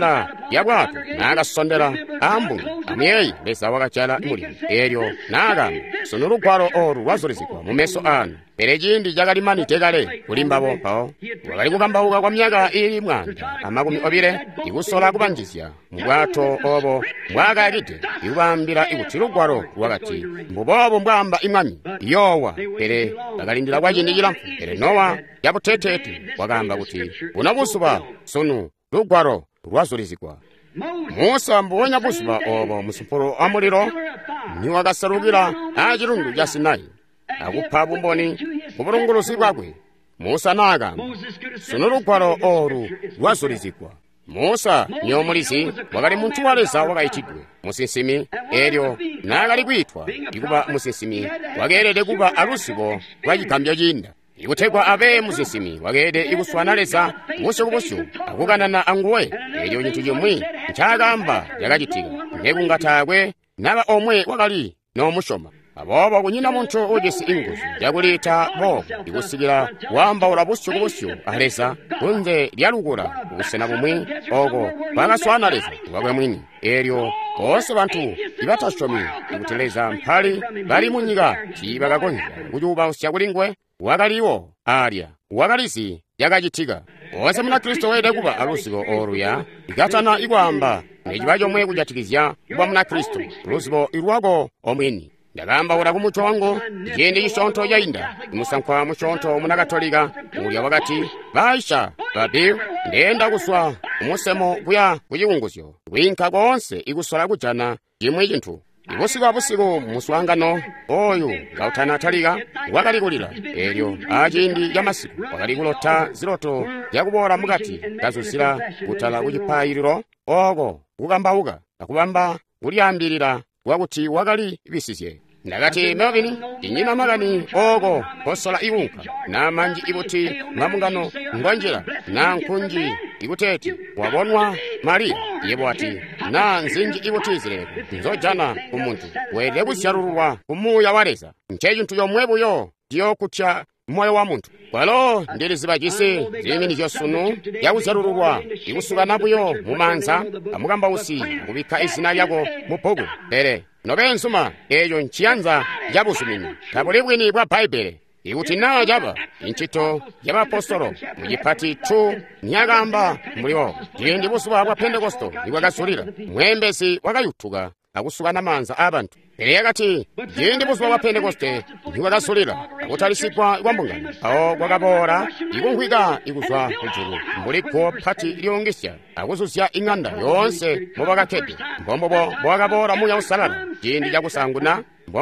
yabwato n'agasondera ambu amyeyi lesa wakachala imuliro eryo n'agamba sono lugwalo oru lwazolezedwa mu meso anu perejindi jagalimani tegale kulimbabo pawo wagali kukambauka kwa myaka ili mwanda amakumi obire ikusola kubanjizya mbwato obo mbwakakide ikubambira ikuti lugwalo lwakati mbubobo mbwamba imwami yowa pere bakalindira kwacindikira pere nowa yabutetete wakamba kuti unabusuba sono lugwalo lwazolezedwa Musa mbuwonya busuba obo musupuro amuliro niwo akasalukira achilundu cha Sinai akupha bumboni kubulungulusi bwakwe Musa nagamba sono lugwalo oru lwazolezedwa Musa nyomulisi wakali munthu walesa wakayitidwe musinsimi eryo nakali kwitwa ikuba musinsimi wakerede kuba alusibo lwachikambya chinda ikuthekwa abe musinsimi wakede ikuswanalesa busyo akukanana anguwe eryo chinthu chomwe nchakamba yakachitika ndekungathakwe naba omwe wakali nomushoma abobo kunyina munthu ujesi inguzu yakulita bobo ikusikira wamba ula busyo alesa kunze lyalukula usena bumwi oko pakaswanaleza wakwe mwini eryo konse bantu ibatashomi ikuteleza mphali bali munyika chibakakonja kujuba usyakulingwe wakaliwo alya wakalisi yakachitika konse muna Kristo wede kuba alusibo oruya ikatana ikwamba nechiba chomwe kujatikizya kuba muna Kristo lusibo irwako omwini ndakamba ula kumucho wangu jindi chisonto jainda imusankwa muchonto muna Katolika mulya wakati baisha babiu ndenda kuswa umusemo kuya kuchiunguzyo winka konse ikuswala kujana chimwe chinthu ibusiku muswangano oyu gautana talika wakalikulira eryo achindi ya masiku wakalikulota ziloto yakubora mukati kazusira kutala kuchipayiriro oko kukambauka nakubamba kuliyambirira wakuti wakali bisizye ndakati mevini inyina magani oko kosola iwunka na manji ibuti mamungano ngwanjira na nkunji ibuteti wabonwa Maria yebo ati na nzinji ibutizire nzojana kumuntu wede kusyarurwa kumuya wareza ncheju ntuyo mwebuyo diyo kutya moyo wa muntu kwalo ndiri zibajise zimini josunu yakusyarurwa ikusuka nabuyo mumanza amugamba usi kubika izina yako mupogo pere nobensuma eyo nchianza jabusumini tabulibwini bwa Baibele ikuti na jaba inchito y'abapostolo mujipati 2 nyagamba muliwo jindi busuba bwa Pentekosto iwagasulira mwembesi wakayutuka akusuka namanza abantu pere yakati jindi busuba bwa Pentekoste iwagasulira akutalisikwa ikwambungana awo kwakabora ikunkhwika ikuzwa kujulu mbuliko phati lyongesya akuzusya ing'anda yonse mubakakete mbombobo bwakabora muya usalala jindi jakusanguna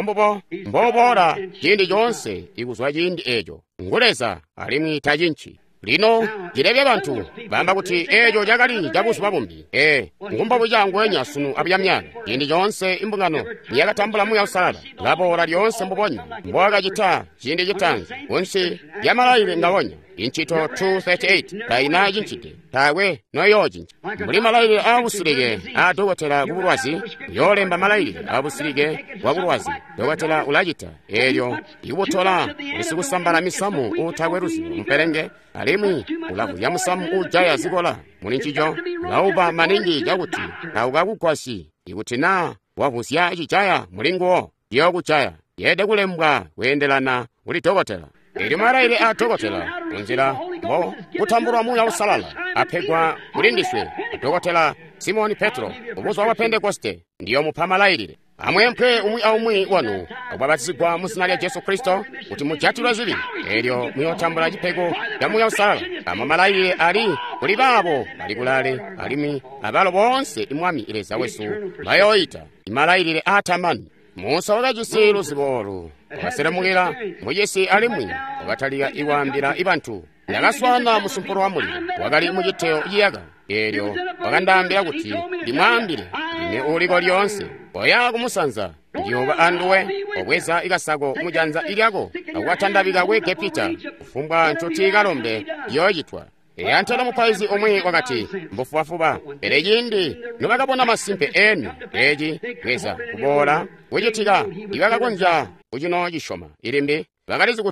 mbobora jindi jonse ikuzwa jindi ejo nguleza alimwita jinchi lino jirebya bantu bamba kuti ejo jakali jakusuba bumbi ngumbobo jangu enya sunu abyamyana jindi jonse imbungano yakatambula muya usalala labora lyonse mbubonya mbwaga jita jindi jitanzi unsi yamalaile ngawonya inchito 238 kaina jinchite tawe noyo jinchi muri malaile abusirige adogotera kubulwazi yolemba malaile abusirige wabulwazi dogotera ulajita eryo ibutola isikusambala misamu utagweruzi mperenge alimwi ulavu ya musamu ujaya zikola muri nchijo lauba maningi jakuti naugakukwasi ikutina wabusya chichaya mulingo yokuchaya yede kulembwa wendelana uli dogotera eri malaile atogotela unzira mbo kutambulwa muya usalala apegwa mulindiswe atogotela Simoni Petro ubuzwa wa Pentekoste ndiyo mupha malailile amwempwe umwi wanu obwabatizibwa musina lya Yesu Kristo kuti mujatulwa zibi eryo muyotambula chipego ya muya usalala ama malailile ali kuli babo ali kulale alimi abalo bonse imwami ileza wesu bayoita imalailile atamani Musa wakajisiru zibolu wakaseramulira mujesi alimwi wakataliga iwambira ibantu yakaswana musumpuro wa muli wakali mujiteo iyaga eryo wakandambira kuti limwambire line uliko lyonse oya kumusanza ndiyoba anduwe obweza ikasago mujanza ilyako akukatandabika weke pita kufumbwa nchuti kalombe yoyitwa antala mupaizi omwe wakati mbufuwafuba ere jindi nubakabona masimpe enu eji kweza kubola wejitika iwakakonja ujino jishoma ilimbi wakalizi kuti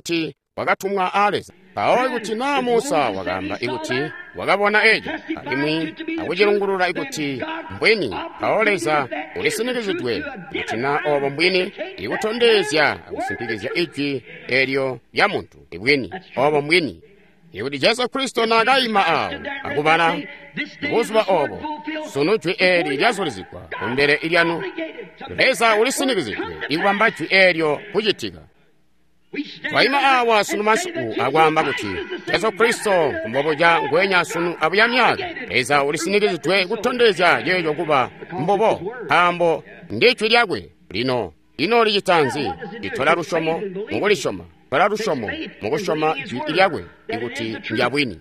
wakatumwa aleza pawo ikuti na Musa wakamba ikuti wakabona ejo alimwi akuchilungulula ikuti mbweni paoleza ulisinikizidwe ikuti na obo mbwini ikutondezya akusimpikizya ijwi elyo lya munthu ibweni obo mbwini ikuti Yesu Kristo nakayima awo akubala ikuzuba obo suno jwi eli lyazulizikwa kumbere ilyanu leza ulisinikizidwe ikubamba jwi elyo kuchitika Waima awa sunu masiku agwamba kuti Yesu Kristo mbobo ja ngwenya sunu abuyamyaga leza ulisinikizidwe kutondeza yeyo kuba mbobo ambo ndichwi lyagwe lino lijitanzi litola rushomo mungulishoma tola rushomo mungushoma jwi lyagwe ikuti njabwini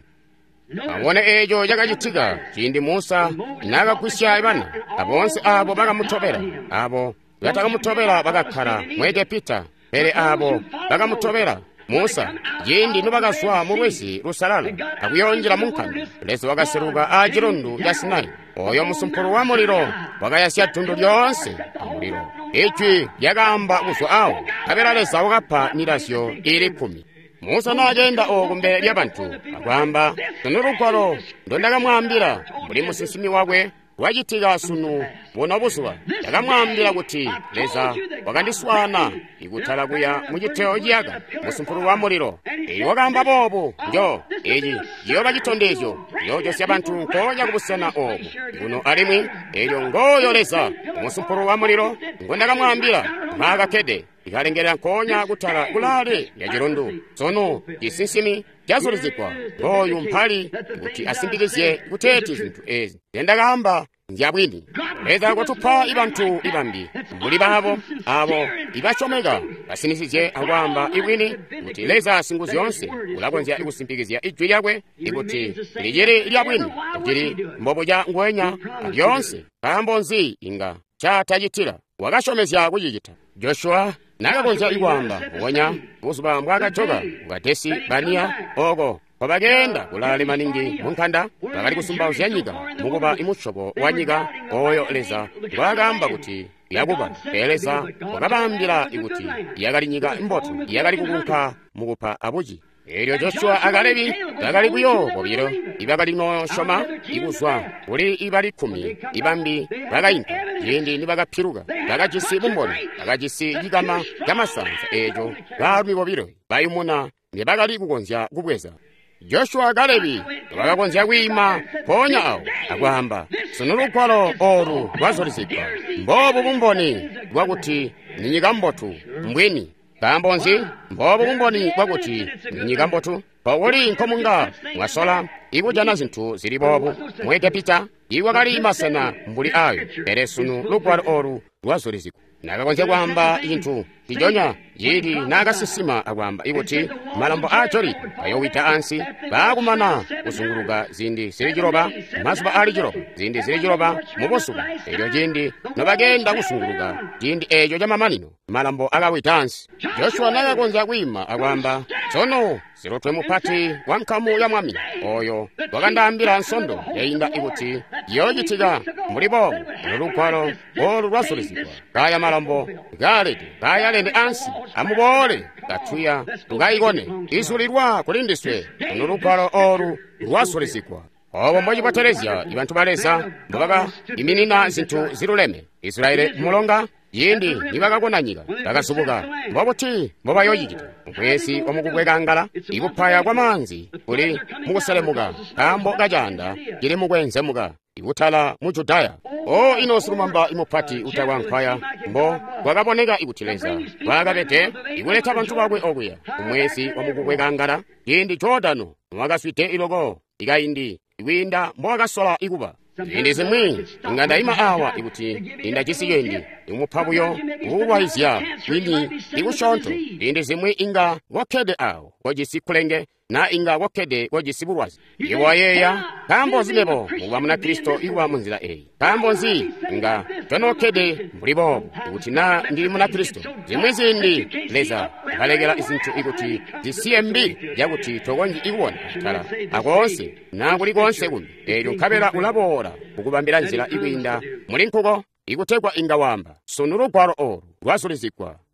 abone ejo yakachitiga chindi Musa nakakwisya ibana abonse abo bakamutobera abo yatakamutobera bakakhala mwete Pita Pere abo bakamutobera Musa yindi nubakaswa mubwezi lusalala akuyonjera munkanda leso wakaseruka ajirondu ya Sinai oyo musumpuru wa muliro wakayasya tundu lyonse amuliro ijwi yakamba kuswa awo kapera lesa wakapha nirasyo ili 10 Musa nagenda okumbe lyabantu akwamba tunurukolo ndondakamwambira muli musisimi wakwe wajitiga sunu bona buswa yakamwambira kuti leza wakandiswana ikutala kuya mujiteo jiyaga musumpuru wa muliro wakamba bobo njo eji iyo bajitondezo yojo syabantu nkoja kubusana obo kuno alimwi elyo ngoyo leza musumpuru wa muliro ngondakamwambira magakede ikalengera nkonya kutala kulale ya jirondu sono jisinsimi jazulizikwa ngoyu mphali kuti asimbikizye kuteti zinthu ezi yendakamba njabwini leza kwatupha ibantu ibambi muli babo abo ibachomeka basinisije akwamba ibwini kuti leza singu zyonse kulakonzya ikusimpikizya ijwi lyakwe ikuti lijeri lyabwini jiri mbobo ja ngwenya lyonse kambonzi inga chatajitira wakashomezya kujijita Joshua nakakonza ikwamba wonya kusuba mbwakachoka ukatesi bania oko kwabagenda kulale maningi munkanda bakali kusumba uzyanyika mukuba imutshopo wanyika oyo leza wakamba kuti yakuba peleza wakabambira ikuti yakalinyika imboto yakali kukunkha mukupha abuji elyo Joshua akalebi bakali kuyo kobiro ibakali no shoma ikuzwa kuli ibali 10 ibambi bakayinka yindi nibakaphiruka bakajisi bumboni bakajisi yikama yamasanza ejo balwi kobiro bayimuna nebakali kukonzya kubweza Joshua akalebi bakakonzya kwima ponya awo akwamba sunulukwalo oru lwazolizikwa mbobo bumboni bwakuti ninyika mbotu mbweni kambonzi mbobo bumboni bwakuti ninyika mbotu pawuli nkomunga mwasola ikujana zinthu zili bobo mwete Pita iwakali masana mbuli ayo pere sunu lukwalo oru lwazolizikwa nakakonzya kwamba inthu tijonya yidi nakasisima akwamba ikuti malambo achori ayowita ansi bakumana kusunguluka zindi zili chiloba masuba ali chiloba zindi zili chiloba mubosuka elyo jindi nobagenda kusunguluka jindi ejo jamamanino malambo akawita ansi Joshua nakakonzya kwima akwamba tsono sirotwe mupati wa mkamu ya mwami oyo wakandambira nsondo yayinda ikuti yojitika mulibo nolukwalo olu lwasulizikwa kaya malambo galeti kaya lende ansi amubole kathuya ngayikone isulirwa kulindiswe nolukwalo olu lwasulizikwa obo mbojipaterezya ibantu baleza mbaka iminina zinthu ziluleme Israeli mulonga yindi nibakakonanyika bakasubuka mbobuti mboba yoyikita mwesi omukukwekangala ikuphaya kwa manzi kuli mukuselemuka kambo kajanda jili mukwenzemuka ikuthala mu Judaya inosulumamba imupati utawa nkhwaya mbo kwakaboneka ikutileza kwakapete ikuleta bantu bakwe okuya umwesi omukukwekangala yindi Jordano mwakaswite iloko ikayindi ikwinda mbo akasola ikuba indi zimwi inganda ima awa ikuti inda chisiyendi imuphabuyo uwayizya kwini ikushonto indi zimwi inga wakhede awo wajisikulenge na inga wakhede wajisibulwazi iwayeya kambo zimebo muwa muna Kristo iwa munzira eyi kambo nzi inga tonokhede mulibo ikuti na ndili muna Kristo zimwi zindi leza kalekela izinthu ikuti zisiyembi yakuti tokonji ikuwona kala akonse na kulikonse kuno elyo nkhabela ulabora ukubambira nzira ikwinda muli nkhuko ikuthekwa ingawamba sunulukwalo oru lwasulizikwa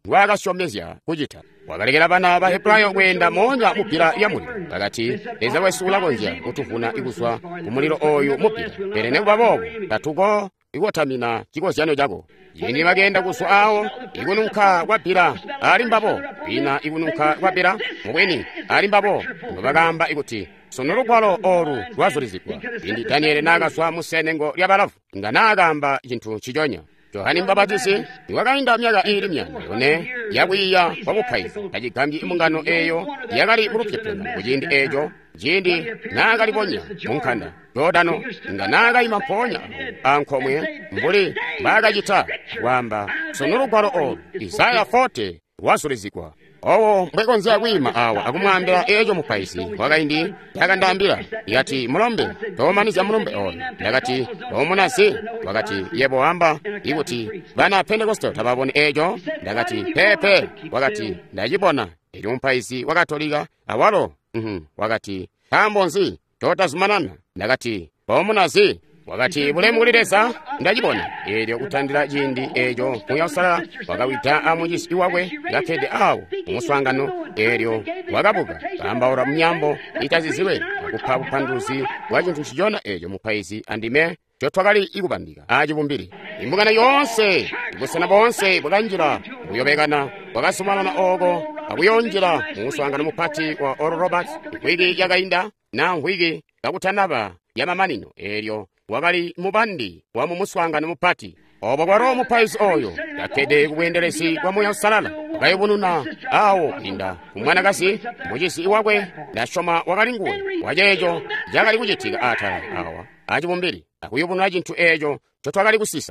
lwakashomezya kuchita wakalekera bana ba Heburayo kwenda monga mupira ya muliro pakati eza wesu ulakonja kutufuna ikuswa kumuliro oyu mupira perene babo tatuko ikotamina chikosyano chako yini bagenda kuswa awo ikununkha kwapira ali mbabo ina ikununkha kwapira mubweni ali mbabo bagamba ikuti sono lukwalo oru lwazulizikwa indi Danieli nakaswa musenengo lya balafu nganagamba chinthu chichonya Yohani Mbapatizi iwakainda myaka ili myana yone yakwiya wakuphaiza kachigambye imungano eyo yakali mulupyepyana kuchindi echo chindi nakaliponya munkhanda Yordano nganakayima mponya ankhomwe mbuli bakachita wamba sono lukwalo oru Isaya 40 lwazulizikwa owo mbwekonzera kwima awa akumwambira echo muphaizi wakaindi yakandambira yati mulombe tomaniza mulombe oyo ndakati tomunasi wakati yebo wamba ikuti bana Pentecostal tababone echo ndakati pepe wakati ndachibona echo muphaizi wakatolika awalo wakati tambonzi totazumanana ndakati tomunasi wakati bulemu kulilesa ndachibona elyo kuthandira chindi echo muyausala wakawita amuchisi iwakwe ngakhede awo umuswangano elyo wakabuka pambaula mnyambo itaziziwe akupha kuphanduzi wa chinthu chichona echo muphaizi andime chotwakali ikupandika achipumbiri imbukana yonse ikusana bonse bwakanjira kuyobekana bwakasumalana oko akuyonjera mumuswangano muphati wa Oral Roberts nkhwiki yakainda na nkhwiki kakuthanapa ya mamanino elyo wakali mubandi wa mumuswangano muphati obo kwaro muphaizi oyo yakhede kuyenderesi kwa moyo usalala wakayibununa awo inda kumwanakasi muchisi iwakwe ndashoma wakalinguwe wajejo jakali kuchitika atala awa achipumbiri akuyibununa chinthu echo chotwakali kusisa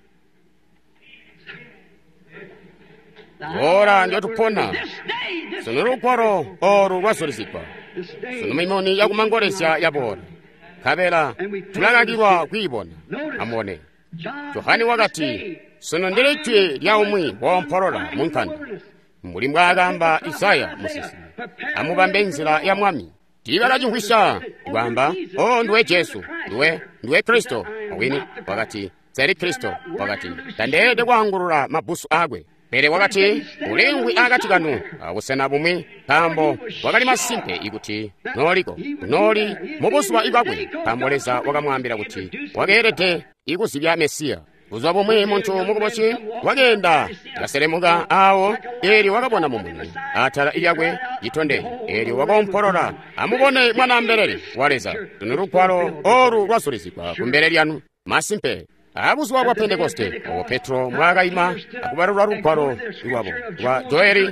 ora ndiyotupona sono lukwalo oru lwazulizikwa sono mimoni yakumangolesya yapora kapela tulakakirwa kwibona amone Yohani wakati sono ndiletwe lya umwi wompholola munkhanda muli mwakamba Isaya musisi amupambe nzira ya mwami tibalachihwisha kwamba ndiwe Yesu ndiwe Kristo awini wakati seri Kristo wakati tandede kuangulula mabusu akwe pere wakati ulengwi akati kanu akusena bumwi pambo wakali masimpe ikuti noliko noli mubusu ikakwe pamboleza wakamwambira kuti wakerete ikuzibya Mesiya uzwa bumwi munthu mukubochi wakenda kaselemuka awo eli wakabona mumuni atala iyakwe itonde eli wakompholola amubone mwana mberere waleza tuno lukwalo oru lwazulizikwa kumbere lyanu masimpe abusuwa kwa Pentekoste owo Petro mwakayima akubalula lukwalo iwabo wa Joeli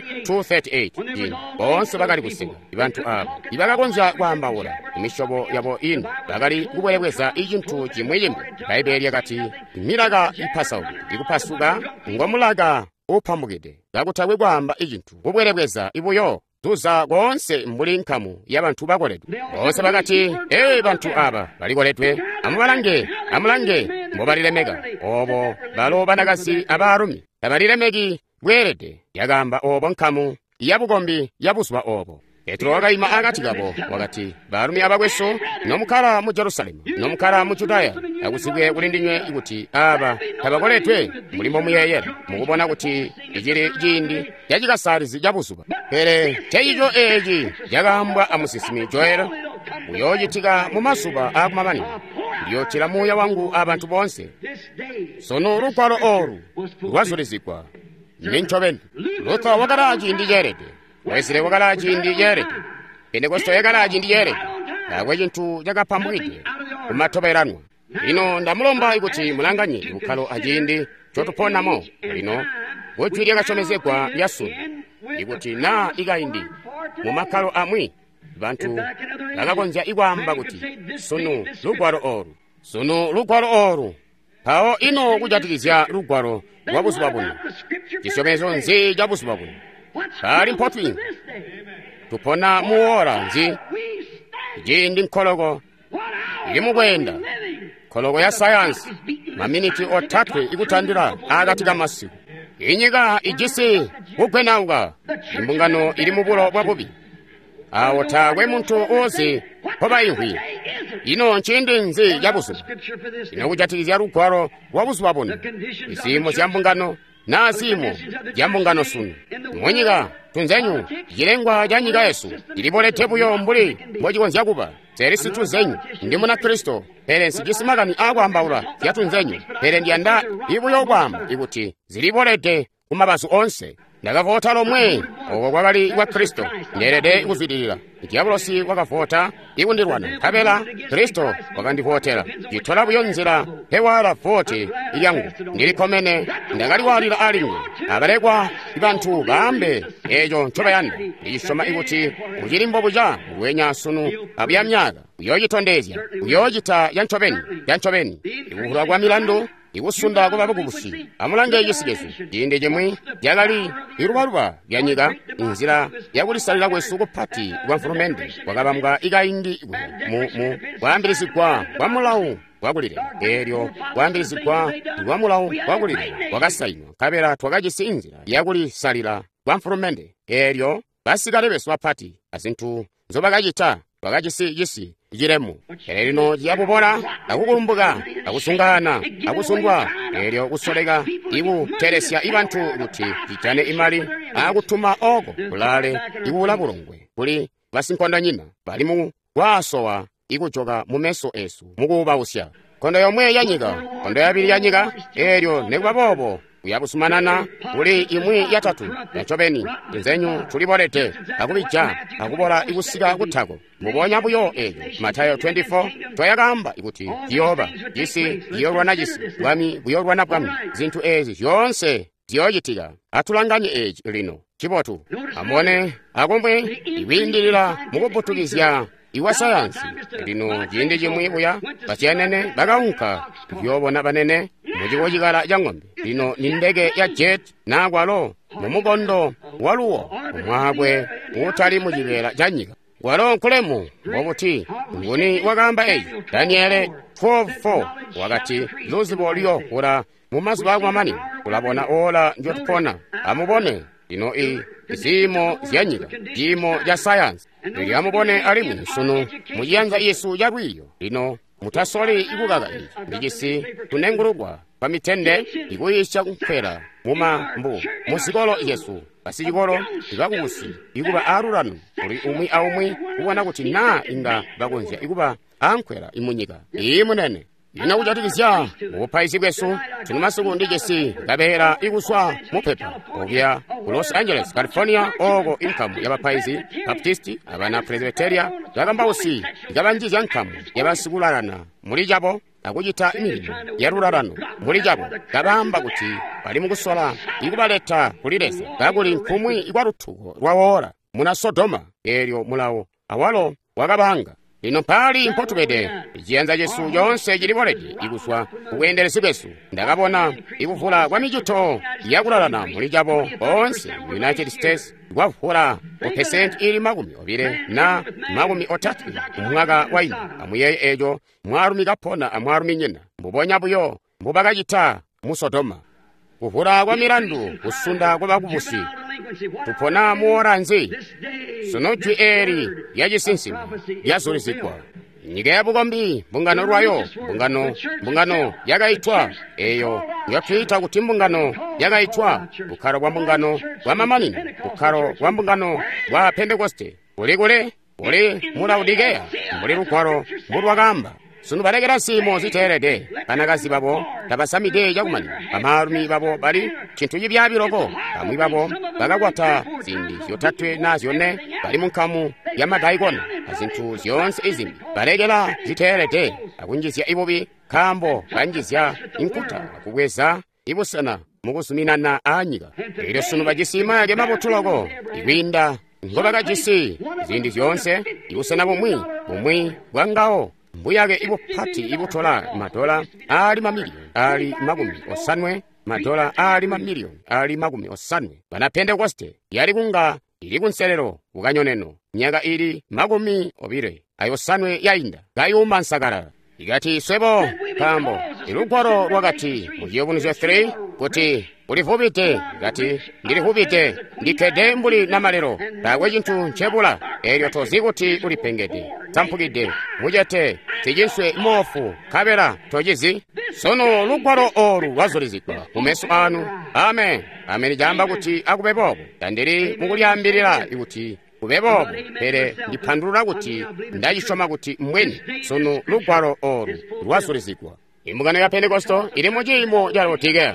2:38 bonse bakali kusenga ibantu abo ibakakonza kwambawula imishobo yabo ino bakali kubwerebweza ichinthu chimweyimbe Baibeli yakati milaka iphasawo ikupasuka ngomulaka uphambukide zakuthawe kwamba ichinthu kubwerebweza ibuyo tuza konse mbuli nkhamu ya bantu bakoledwe bonse bakati bantu aba balikoledwe amulange mbobalilemeka obo balo banakasi abarumi tabalilemeki bwerede yakamba obo nkhamu yabukombi yabuswa obo Petro wakayima akati kabo wakati barumi abakweso nomukhala mu Jerusalemu nomukhala mu Judaya akusikwe kulindinywe ikuti aba tabakoletwe mulimo muyeyera mukubona kuti ichiri chindi yachikasarizi jabusuba pere chaicho echi yakambwa amusisimi Joeli uyochitika mumasuba akumamani ndiyo chilamuya wangu abantu bonse sono lukwalo oru lwazulizikwa ninchobeni Luther wakalachi ndi Yerede Wesley wakalachi ndi Yerede Pentekoste yakalachi ndi Yerede akwe chinthu chakaphambwike kumatoperanwa ino ndamulomba ikuti mulanganye ukhalo achindi chotuponamo lino wochwiri yakachomezekwa yasunu ikuti na ikayindi mumakhalo amwi bantu lakakonza ikwamba kuti sono lukwalo oru pawo ino kujatikizya lukwalo lwabusuba buno chisomezo nzi jabusuba buno pali mpotwi tupona muora nzi jindi nkoloko ili mukwenda koloko ya sayansi maminiti otatu ikutandira akatika masiku inyika ijisi kukwenauka imbungano ili mubulo bwabubi awo takwe munthu ozi pobayihwi ino nchindi nzi jabusuba ino kujatikizya lukwalo lwabusuba buno isimo sya mbungano nasimo lyambungano sunu mwenyiga tunzenyu jilengwa janyiga Yesu lilibolete buyo mbuli mbojikonzya kuba serisi tunzenyu ndi muna Kristo pere nsijisimagani akwambaula ya tunzenyu pere ndiyanda ibuyo kwamba ikuti zilibolete kumabasu onse ndakavota lomwe oko kwakali kwa Kristo nderede ikuvidirira diabulosi wakavota ikundirwana kapela Kristo wakandivotera jithola buyo nzira hewala voti ilyangu ndilikomene ndakaliwalira alimwe abalekwa ibanthu kambe ejo nthoba yanu ndiyisoma ikuti uchilimbo buja uwenya sunu abuya myaka uyoyitondezya uyojita yanthobeni ikuhula kwa milandu ikusunda kwa babukubusi amulange yisigezu yinde jemwe yakali irubaruba byanyika inzira yakulisalira kwesuku phati kwa mfurumende wakabambwa ikaindi mu wambirizikwa kwa mulawu wakulire eryo wambirizikwa kwa mulawu wakulire wakasayinwa kapera twakachisi inzira yakulisalira kwa mfurumende eryo basikale besu phati azinthu zobakachita twakachisi yisi jiremu lino lyabubola akukumbuka akusungana akusungwa eryo kusoleka ibu teresya ibanthu kuti lijane imali akutuma oko kulale iwula bulongwe kuli basinkonda nyina balimu wasowa ikuchoka mumeso esu mukubausya kondo yomwe yanyika kondo yabiri yanyika eryo nekubabobo kuyabusumanana kuli imwi yatatu yachobeni inzenyu tulibolete akubija akubola ikusika kuthako mubonya buyo ejo Matayo 24 toyagamba ikuti Yehova jisi yiyorwana jisi bwami buyorwana bwami zinthu ezi yonse tiyoyitika atulanganye eji lino chibotu amone akomwe iwindirira mukuputukizya iwa sayansi lino jindi jimwe buya bachenene bakaunka yobona banene mujikochikala jang'ombe lino ni ndege ya jet nagwalo mumukondo waluwo umwakwe utali mujibela janyika walo nkulemu wobuti nguni wakamba eyi Daniele 12:4 wakati luzibo liyo kula mumaso bakwamani kulabona ola njotupona amubone lino izimo zyanyika jimo ja sayansi ili amubone alimu sunu mujiyanza Yesu jabwiyo lino mutasoli ikukaka iyi ndijisi tunengulugwa pamitende ikuyisha kukwera mumambu musikolo Yesu pasijikolo ikakusi ikuba arulanu uli umwi aumwi kubona kuti na inga bakonzya ikuba ankwera imunyika imunene ina kujatikizya uphaisi bwesu tuni masuku ndijesi ngabehera ikuswa mupepa okya ku Los Angeles California oko inkamu yabaphaisi Baptisti abana Presbyteria yakambausi ikabanjizya nkamu yabasikulalana muli jabo akuchita imilimo yarulalano muli jabo kabamba kuti bali mukusola ikubaleta kulilesa kakuli nkhumwi ikwaluthuko lwawola muna Sodoma eryo mulawo awalo wakabanga lino pali mpotubede ijiyanza Yesu yonse jiliboledi ikuswa kuwendelesi bwesu ndakabona ikuvula kwa mijuto yakulalana muli jabo onse United States ikwavula kupesenti ili makumi obire na makumi otatu umwaka wa ina amuyeye ejo mwarumika pona amwarumi nyina mbubonya buyo mbubakachita mu Sodoma kuvula kwa milandu kusunda kwa bakubusi tupona muoranzi sunojwi eri yajisinsimu yazulizikwa nyika ya bukombi mbungano lwayo mbungano yakaitwa eyo yakuyita kuti mbungano yakaitwa ukhalo kwa mbungano kwa mamanini ukhalo kwa mbungano wa Pentekoste kulikule kuli mulaudigeya mbuli lukwalo mbulwakamba sunu balekera simo ziterede panakazi babo tabasamide jakumani amarumi babo bali chintu chibyabiloko pamwi babo bakakwata zindi zyotatwe na zyone bali munkamu ya madaikona azinthu zyonse izimi balekera ziterede akunjizya ibobi kambo banjizya inkuta kukweza ibusana mukusuminana anyika ilo sunu bajisima lya mabotuloko iwinda ngobakajisi zindi zyonse ibusana bumwi bwangawo mbuyake ibuphati ibutola madola ali mamiliyoni ali makumi osanwe madola ali mamiliyoni ali makumi osanwe bana Pentekoste yali kunga ili kunselero ukanyoneno nyaka ili makumi obire ayo sanwe yainda gayuma nsakalala ikati swebo kambo ilugwaro rwakati mujiyobunizo 3 kuti ulivubite ngati ndilivubite ndikede mbuli na malero tawe chinthu nchebula eryo tozi kuti ulipengede tamphukide mujete tijinswe mofu kabera tojizi sono lugwaro oru wazulizidwa mumeso anu. Amen. Amene jamba kuti akubebobo tandiri mukulyambirira ikuti kubebobo pere ndiphandulula kuti ndachishoma kuti mbweni sono lugwaro oru lwazulizidwa. Imbukano ya Pentekosto ili mujimo jalotike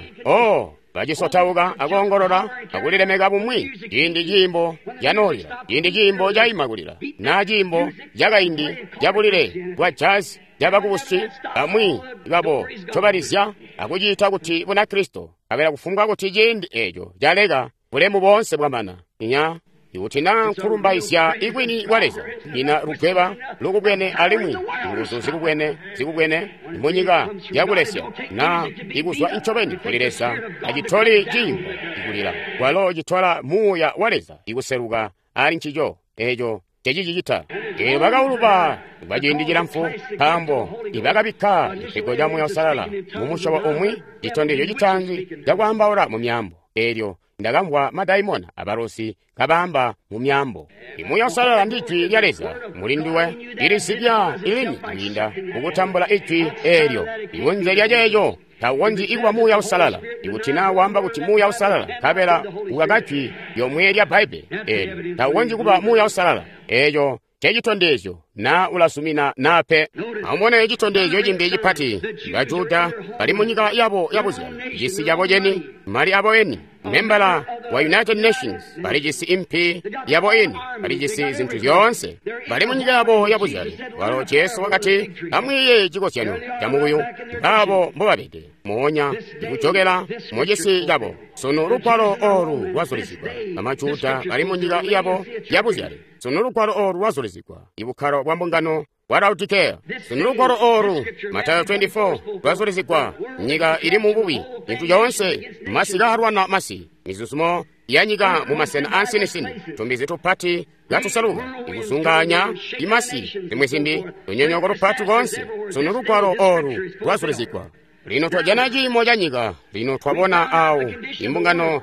vachisotauka akuongolola akulilemeka bumwi indi jimbo janolira indi jimbo jaimakulira na jimbo jakaindi japulire bwa jazi jabakusi amwi ikabo chobalizya akujita kuti buna Kristo abera kufunga kuti jindi ejo jaleka bulemu bonse bwamana inya ikuti na nkulumbaisya ikwini waleza ina rugweba lukubwene alimwi nguzo zikubwene imunyika yakulesya na ikuzwa inchobeni kuliresa achitoli jimbo ikulira walo jitola muya waleza ikuseruka ali nchijo ejo tejijichita bakawulupa bajindikira mfu pambo ibakabika ipego ja muya usalala mumushobo omwi itondejo jitanzi jakwambaula mu myambo eryo ndagambwa madaimona abarosi kabamba mu myambo imuya usalala ndichwi lyaleza mulindiwe ilisibya ilini alinda ukutambula ichwi eryo iwonze lyajejo tawonzi igwa muya usalala ikutina wamba kuti muya usalala kabela ukakachwi yomwe lya Bible eryo tawonzi kuba muya usalala ejo tejitondejo na ulasumina nape amona ejitondejo jimbe jipati bajuda bali munyika yabo yabuza jisi yabo jeni mari abo eni membala wa United Nations bali jisi impi yabo eni bali jisi zintu yonse bali munyika yabo yabuza walo Yesu wakati amwiye jikosyano jamuyo abo mbobabede muonya ikuchogera mojesi yabo sono rukwalo oru wazulizibwa amachuta bali munyika yabo yabuza sono rukwalo oru wazulizibwa ibukaro bwambungano warautike sono rukwalo oru Matayo 24 wazulizibwa nyika iri mububi intu yonse masigarwa na masi mizusumo yanyika mumasena ansinisini tumbizi tupati gatusaluga ikusunganya imasi timwesindi tunyonyogoro patu gonse sono rukwalo oru wazulizibwa lino twajanaji moja nyika lino twabona au imbungano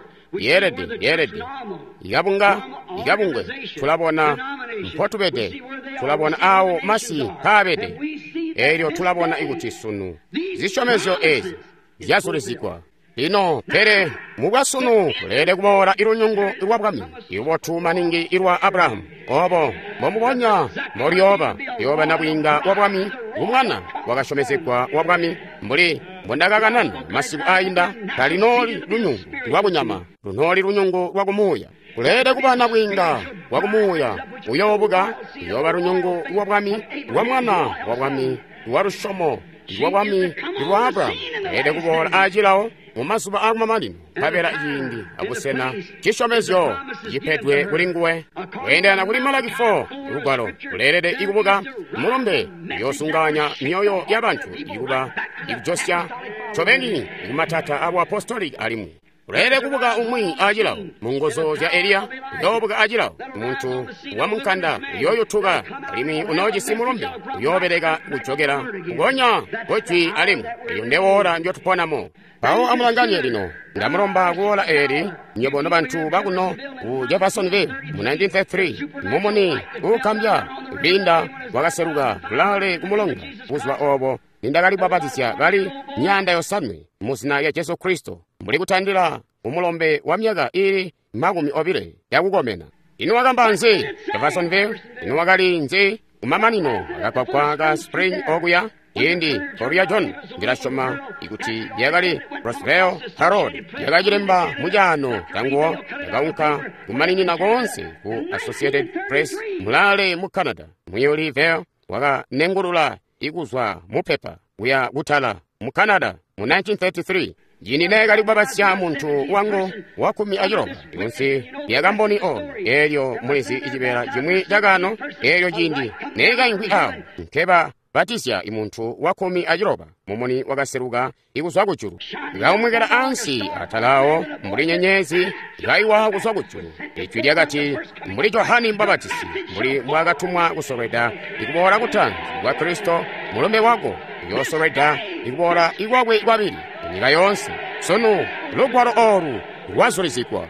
yeredi igabungwe tulabona mpotubede tulabona au masi kabede eryo tulabona ikuti sunu zishomezo ezi zyasulizikwa lino pere mubasunu lere kubora irunyungu irwabwami iwotuma ningi irwa Abrahamu obo bomubonya moryoba yoba nabwinga wabwami umwana wakashomezekwa wabwami mbuli mbondagaganana masiku ainda talinoli lunyungu rwabunyama lunoli lunyungu rwagumuya kulere kubana bwinga wagumuya uyobuga yoba lunyungu rwabwami rwamwana wabwami rwarushomo rwabwami rwa Abrahamu lere kubora ajirawo mumasuba akumamalino kabera yindi akusena chishomezo yipedwe kulinguwe wendana kuli Malaki 4 lugalo kulerede ikubuga mulombe yosunganya myoyo y'abantu ikuba ikujosya chobeni ikumatata abo apostolic alimu kulere kubuga umwi ajirawo mungozo ya Eliya yobuga ajirawo muntu wamunkanda yoyo tuga alimi unojisi mulombe yoberega kuchogera kugonya kochwi alimu iyo ndewora njo tuponamo Pao amulanganye lino ndamulomba kuola eri nyobono bantu bakuno ku Jeffersonville mu 1933 mumoni ukambya binda wakaseruga kulale kumulonga kuzwa obo nindakali babatisya bali nyanda yosanwe musina ya Yesu Kristo mbuli kutandira umulombe wa myaka ili makumi obire yakugomena ino wakamba nze Jeffersonville ino wakali nze umamanino akakwakwa ka spring okuya yindi Korea John ndilashoma ikuti yagali Roosevelt Harold yagajiremba mujano tanguo yagaunka kumanini na gonse ku Associated Press mulale mu Canada muyoli veo waga nengurula ikuzwa mupepa uya gutala mu Canada mu 1933 jini negali babasya muntu wangu wakumi ajiroba yonse yagamboni eryo mwezi ijibera jimwi jagano eryo jindi nega ingwi awo nkeba batisya imuntu wakumi ajiroba mumoni wagaseruga ikuzwa kuchuru gaumwegera ansi atalao mbuli nyenyezi gaiwa kuzwa kuchuru echwili agati mbuli Johani Mbabatisi mbuli mwagatumwa kusoreda ikubora kutanzi wa Kristo mulombe wako yosoreda ikubola ikwakwe ikwabiri enyika yonse tsono lugwalo oru lwazulizidwa.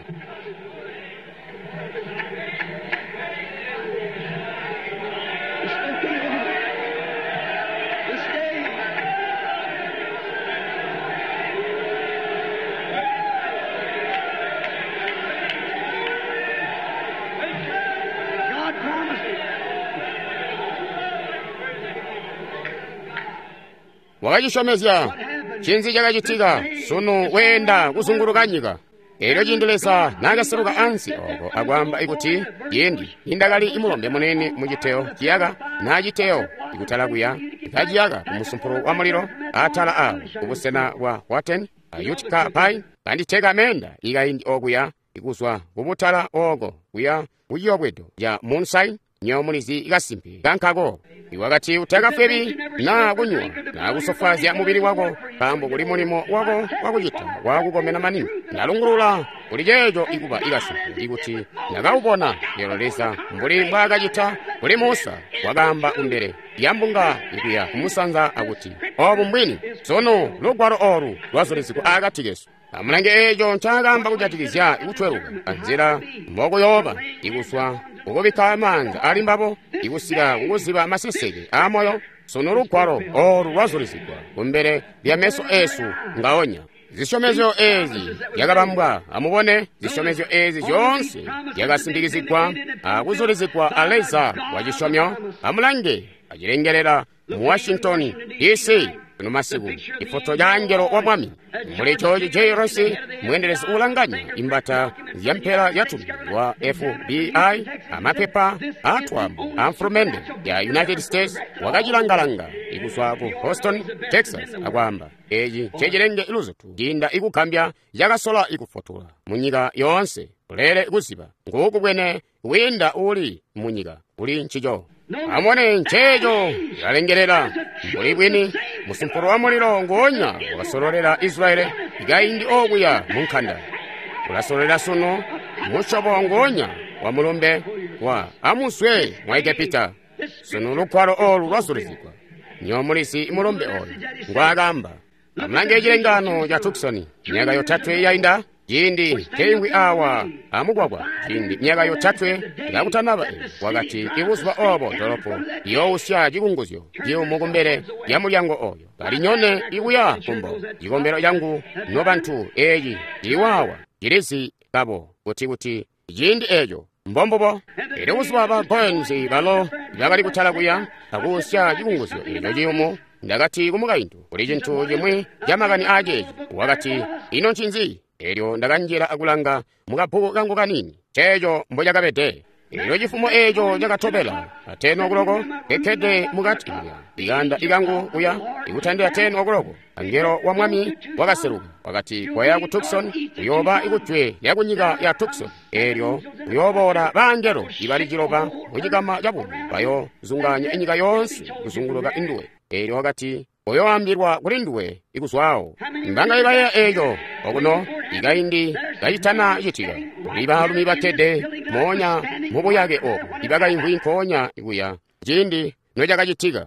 wakachishomezya chinzi chakachitika tsono wenda kuzungulukanyika ero chindelesa nakaseruka ansi oko akwamba ikuti yendi indakali imulombe munene muchitewo chiyaka nachitewo ikutala kuya ikachiyaka kumusumphulo wa muliro atala awo ukusena wa waten ayutika pai kanditheka amenda ikayindi okuya ikuswa kuputala oko kuya kuyiyokwedo ya moonshine nyomulizi ikasimpi kankhako iwakati utakafebi na kunywa na kusofazya mubiri wako kambo kuli mulimo wako wakuchita wakukomena maningi ndalungulula kuli checho ikupa ikasimpi ikuti ndakawupona lero lesa mbuli mwakachita kuli musa wakamba kumbere yambunga ikuya kumusanza akuti opu mbwini tsono lugwalo oru lwazulizidwa akathikeso amulange echo nchakamba kuchatikizya ikuthweruka anzira mbokuyopa ikuswa ukubika amanza alimbapo ikusika kukuziba maseseke amoyo tsono lugwalo oru lwazulizidwa kumbere lya meso esu ngaonya zishomezo ezi yakapambwa amubone zishomezo ezi zonse yakasindikizidwa akuzulizidwa aleza wachishomyo amulange achilengerera mu Washington DC kuno masiku ifoto ya angelo wa mwami muli chochi jairosi muendelezi ulanganya imbata yampera yatumi wa FBI amapepa atwamu amfurumende ya United States wakachilangalanga ikuswa ku Houston, Texas akwamba eji chechilenge iluzutu dinda ikukambya yakasola ikufotula munyika yonse ulere ikuziba nguku kwene winda uli munyika uli nchicho amone nchecho yalengerera mbuli bwini musumphulo wa muliro ngonya wakasololera Israeli ikayindi okuya munkhanda kulasololera suno mushopo ngonya wa mulumbe wa amuswe mwa Igupta suno lugwalo olu lwazulizidwa nyomulisi imulumbe oyo ngwakamba amulange echilengano cha Tucson myaka yotatu yayinda yindi kengwi awa amugwagwa yindi myaka yotatu yakutanaba wakati ikuswa obo dolopo yowusya chikunguzyo yumukumbere ya mulyango oyo kali nyone ikuya kumbo chikombero yangu no bantu eyi iwawa chilisi kabo kuti yindi eyo mbombobo ere kuswa ba boenzi balo yakali kutala kuya akusya chikunguzyo eyo chiyumu ndakati kumukayindu kuli chinthu chimwe chamakani achechi wakati ino nchinzi eryo ndakanjira akulanga mukaphuku kangu kanini checho mboja kapete ero chifumo echo chakathopera ateno okuloko kekhete mukati ikanda ikangu kuya ikuthandira ateno okuloko angelo wa mwami wakaseruka wakati kwaya ku Tucson kuyoba ikuchwe yakunyika ya Tucson eryo kuyobora bangelo ibali chilopa muchikama chapuno payo zunganya inyika yonse kuzunguluka induwe eryo wakati oyoambirwa kuli nduwe ikuswawo mbanga ibaya eyo okuno ikayindi kayitana ichitika ibalumi bathede monya mubuyake oku ibakayimvwi nkhonya ikuya chindi nochakachitika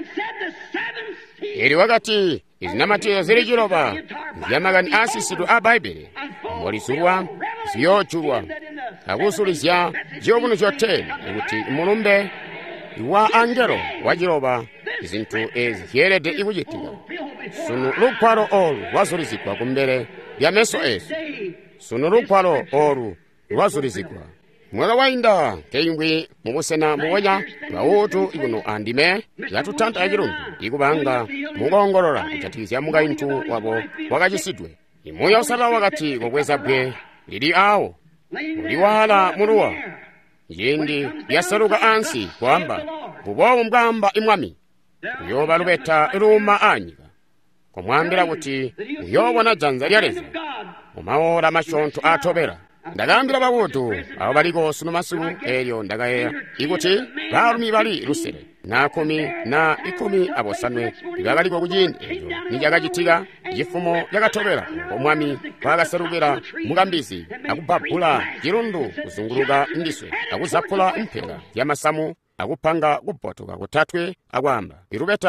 eri wakati izinamatiyo zili chilopa ziyamakani asisitu a Baibeli molisulwa ziyochulwa akusulizya chiyopuno chothene ikuti mulumbe wa angelo wachilopa izinthu ezi ziyelede ikuchitika suno lugwalo olu lwazulizidwa kumbere ya meso esu suno lugwalo olu lwazulizidwa mwaka wayinda keyingwi mukusena muwonya lwawutu ikuno andime yatuthanta yachilundu ikupanga mukongolola kuchatikizya mukayinthu wapo wakachisidwe imuya usata wakati kokweza bwe lili awo muliwala muluwa yindi yasaluka ansi kwamba bubomu mgamba imwami uyoba lubeta iluma anyika komwambira kuti uyobona dzanza lyaleza mumaora mashontho athopera ndakambira pakutu awo baliko suno masiku eryo ndakayeya ikuti balumi bali lusere na ikumi abosanwe ibakaliko kuchindi eryo nichakachitika chifumo chakathopera komwami kwakaserukira mukambisi akubabhula chilundu kuzunguluka ndiswe akuzaphula mphera ya masamu akuphanga kupotoka kuthathwe akwamba irupeta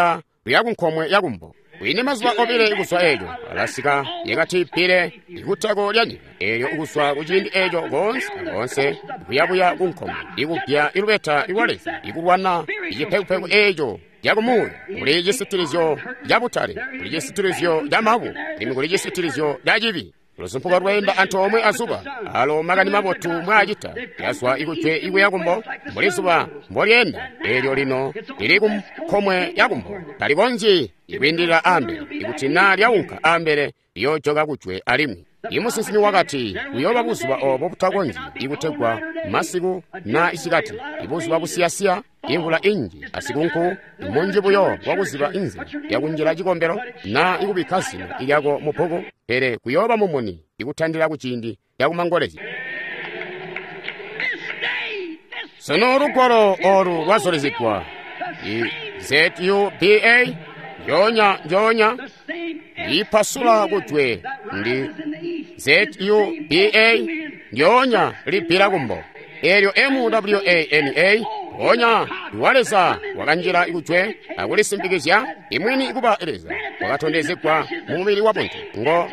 kuyakunkhomwe yakumbo kwine mazuva obiri ikuswa ejo alasika yekathiphire ikuthako lya nyika eyo ikuswa kuchindi ejo konse kuyabuya kunkhomwe ikupya ilubetha iwaleza ikulwana ichiphekuphegu ejo yakumuyo kuli cisitirizyo lya butale kuli cisitirizyo lya mavu limi kuli cisitirizyo lya civi lusumpuka lwenda anthu omwe azuba alo makani mabotu mwacita yaswa ikuchwe iwe yakumbo mbuli zuba mbolyenda elyo lino lili kumkhomwe yakumbo talikonji ikwindira ambere ikuthina lyawunka ambere liyochoka kuchwe alimwi imusisini wakati kuyoba buzuba obo butakonji ikuthegwa masiku na isikati ibuzuba busiyasiya imvula inji asikunku imunji buyo wakuziba inzira yakunjira chikombero na ikubikasino ilyako muphoko pere kuyoba mumuni ikuthandira kuchindi yakumangolezi sono lugwalo oru lwazolezedwa ZUBA njonya ipasula kuchwe ndi ZUBA njonya lipira kumbo elyo MWANA onya iwaleza wakanjira ikuchwe akulisimbikizya imwini ikubaeleza wakathondezekwa mumubiri wa munthu ngo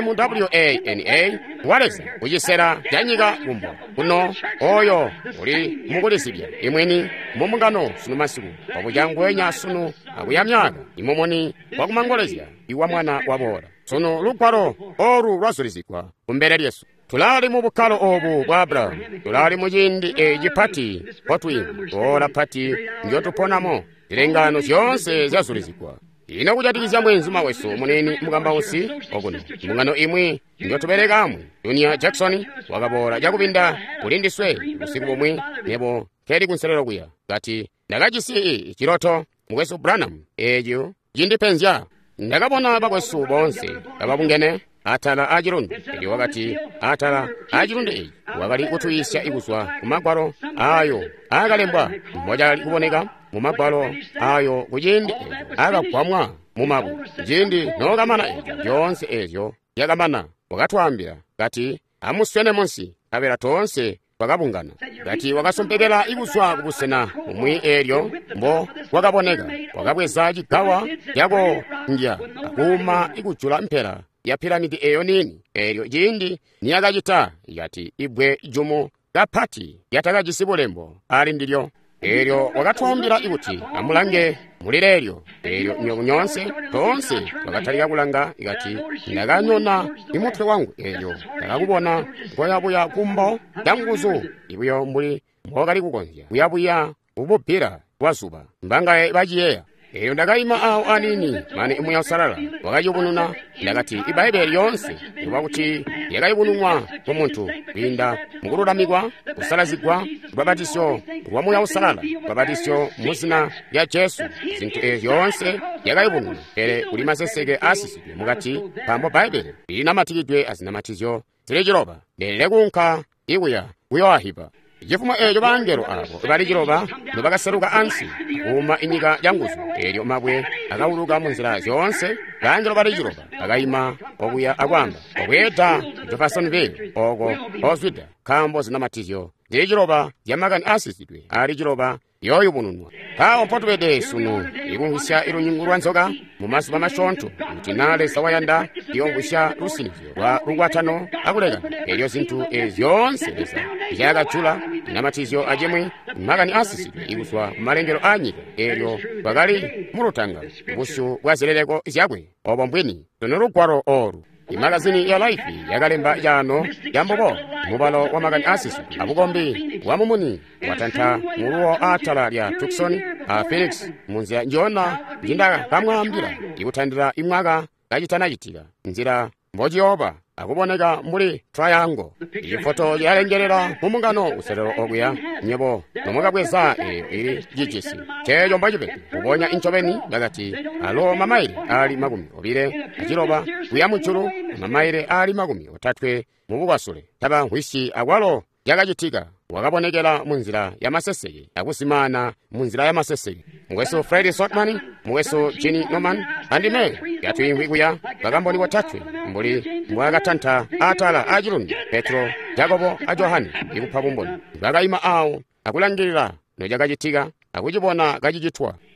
MWANA waleza kuchisera chanyika kumbo kuno oyo uli mukulizidya imwini momungano sunu masiku wakujangwenya sunu akuyamyaka imomoni wakumangolezya iwa mwana wabora sono lugwalo oru lwazolezedwa kumbere lyesu tulali mu bukhalo obu bwa Abrahamu tulali mu chindi ejipati potwini ora pati njo tuponamo zilengano zonse zazolezedwa ino kuchatikizya mwenzi maweso muneni mukamba usi okuno mungano imwe njo tuberekamwe Junior Jackson wakabora jakupinda kulindiswe usiku pomwe nebo keri kunselero kuya ngati ndakachisi chiloto mukweso Branham ejo jindipenzya ndakabona bakweso bonse ababungene atala ajirundi ili wakati atala ajirundi eji wakali kutuyisya ikuswa kumagwalo ayo akalembwa mmoja ali kuboneka mumagwalo ayo kuchindi akakwamwa mumabu chindi nokamana ejo yonse ejo yakamana wakatwambira ngati amuswene monsi apera tonse wakabungana ngati wakasompekera ikuswa kukusena umwi elyo mbo wakaboneka wakabweza chigawa yako ndya akuma ikuchula mphera ya piramidi eyo nini elyo chindi niyakachita yati ibwe jumo kapati yatakachisibulembo ali ndilyo elyo wakatwambira ikuti amulange mulilelyo elyo nyonyonse tonse wakathalika kulanga ikati ndakanyona imutwe wangu elyo ndakakubona kuyabuya kumbo yanguzu ibuyo mbuli mbokali kukonzya kuyabuya ubupira wazuba mbanga bachiyeya eyo ndakayima awo anini mani imwe yausalala wakachibununa ndakati ibaibeli yonse iwakuti yakayibununwa kwa munthu kuyinda mukululamikwa kusalazigwa kubabatisyo kuwamu yausalala kubabatisyo muzina ya Yesu zinthu yonse yakayibununa ere kuli maseseke asisidwe mukati pambo baibeli ili namatikidwe azinamatizyo zili chiloba lelele kunkha ikuya kuyowahipa chifukwa echo bangelo abo bali chiloba nobakaseruka ansi kuma inyika yanguzo elyo mabwe akawuluka munzira zonse bangelo bali chiloba akayima okuya akwamba okweta Jeffersonville oko oswida khambo zinamatizyo zili chiloba yamakani asisidwe ali chiloba yoyo bununwa kawo mpotwede sunu ikungisya ilunyungulwa nzoka mumaso pa mashontho mtinale sawayanda iyongusya lusinivyo lwa lugwatano akulekana elyo zinthu ezyonse leza ichayakachula inamatizyo ajemwe makani asisidwe ikuswa malengero anyika elyo pakali mulutanga busu bwazileleko zyabwe obo mbweni tono lugwalo oru imagazini ya Life yakalemba yano yambobo mubalo wa makani asisidwe abukombi wamumuni watantha muluwo atala lya Tucson a Phoenix munzira njona njinda kamwambira ikuthandira imwaka kachitanachitika nzira mbojiyoba akuboneka muli triangle ifoto yalengerera mumungano uselero okuya nyebo nomwakabweza ili jijisi chejo mbachipete kubonya inchobeni ngakati alo mamaire ali makumi obire achiloba kuya muchulu mamaire ali makumi otatwe mubukasule taba hwishi akwalo yakachitika wakabonekera munzira ya maseseke akusimana munzira ya maseseke mweso Freddy Sotman mweso Ginny Norman andime yatwingwi kuya bakamboni watatwe mbuli mwakatantha atala ajirundi Petro Jacobo a Johani ikupha bumboni bakayima awo akulangirira nojakachitika akuchibona kachijitwa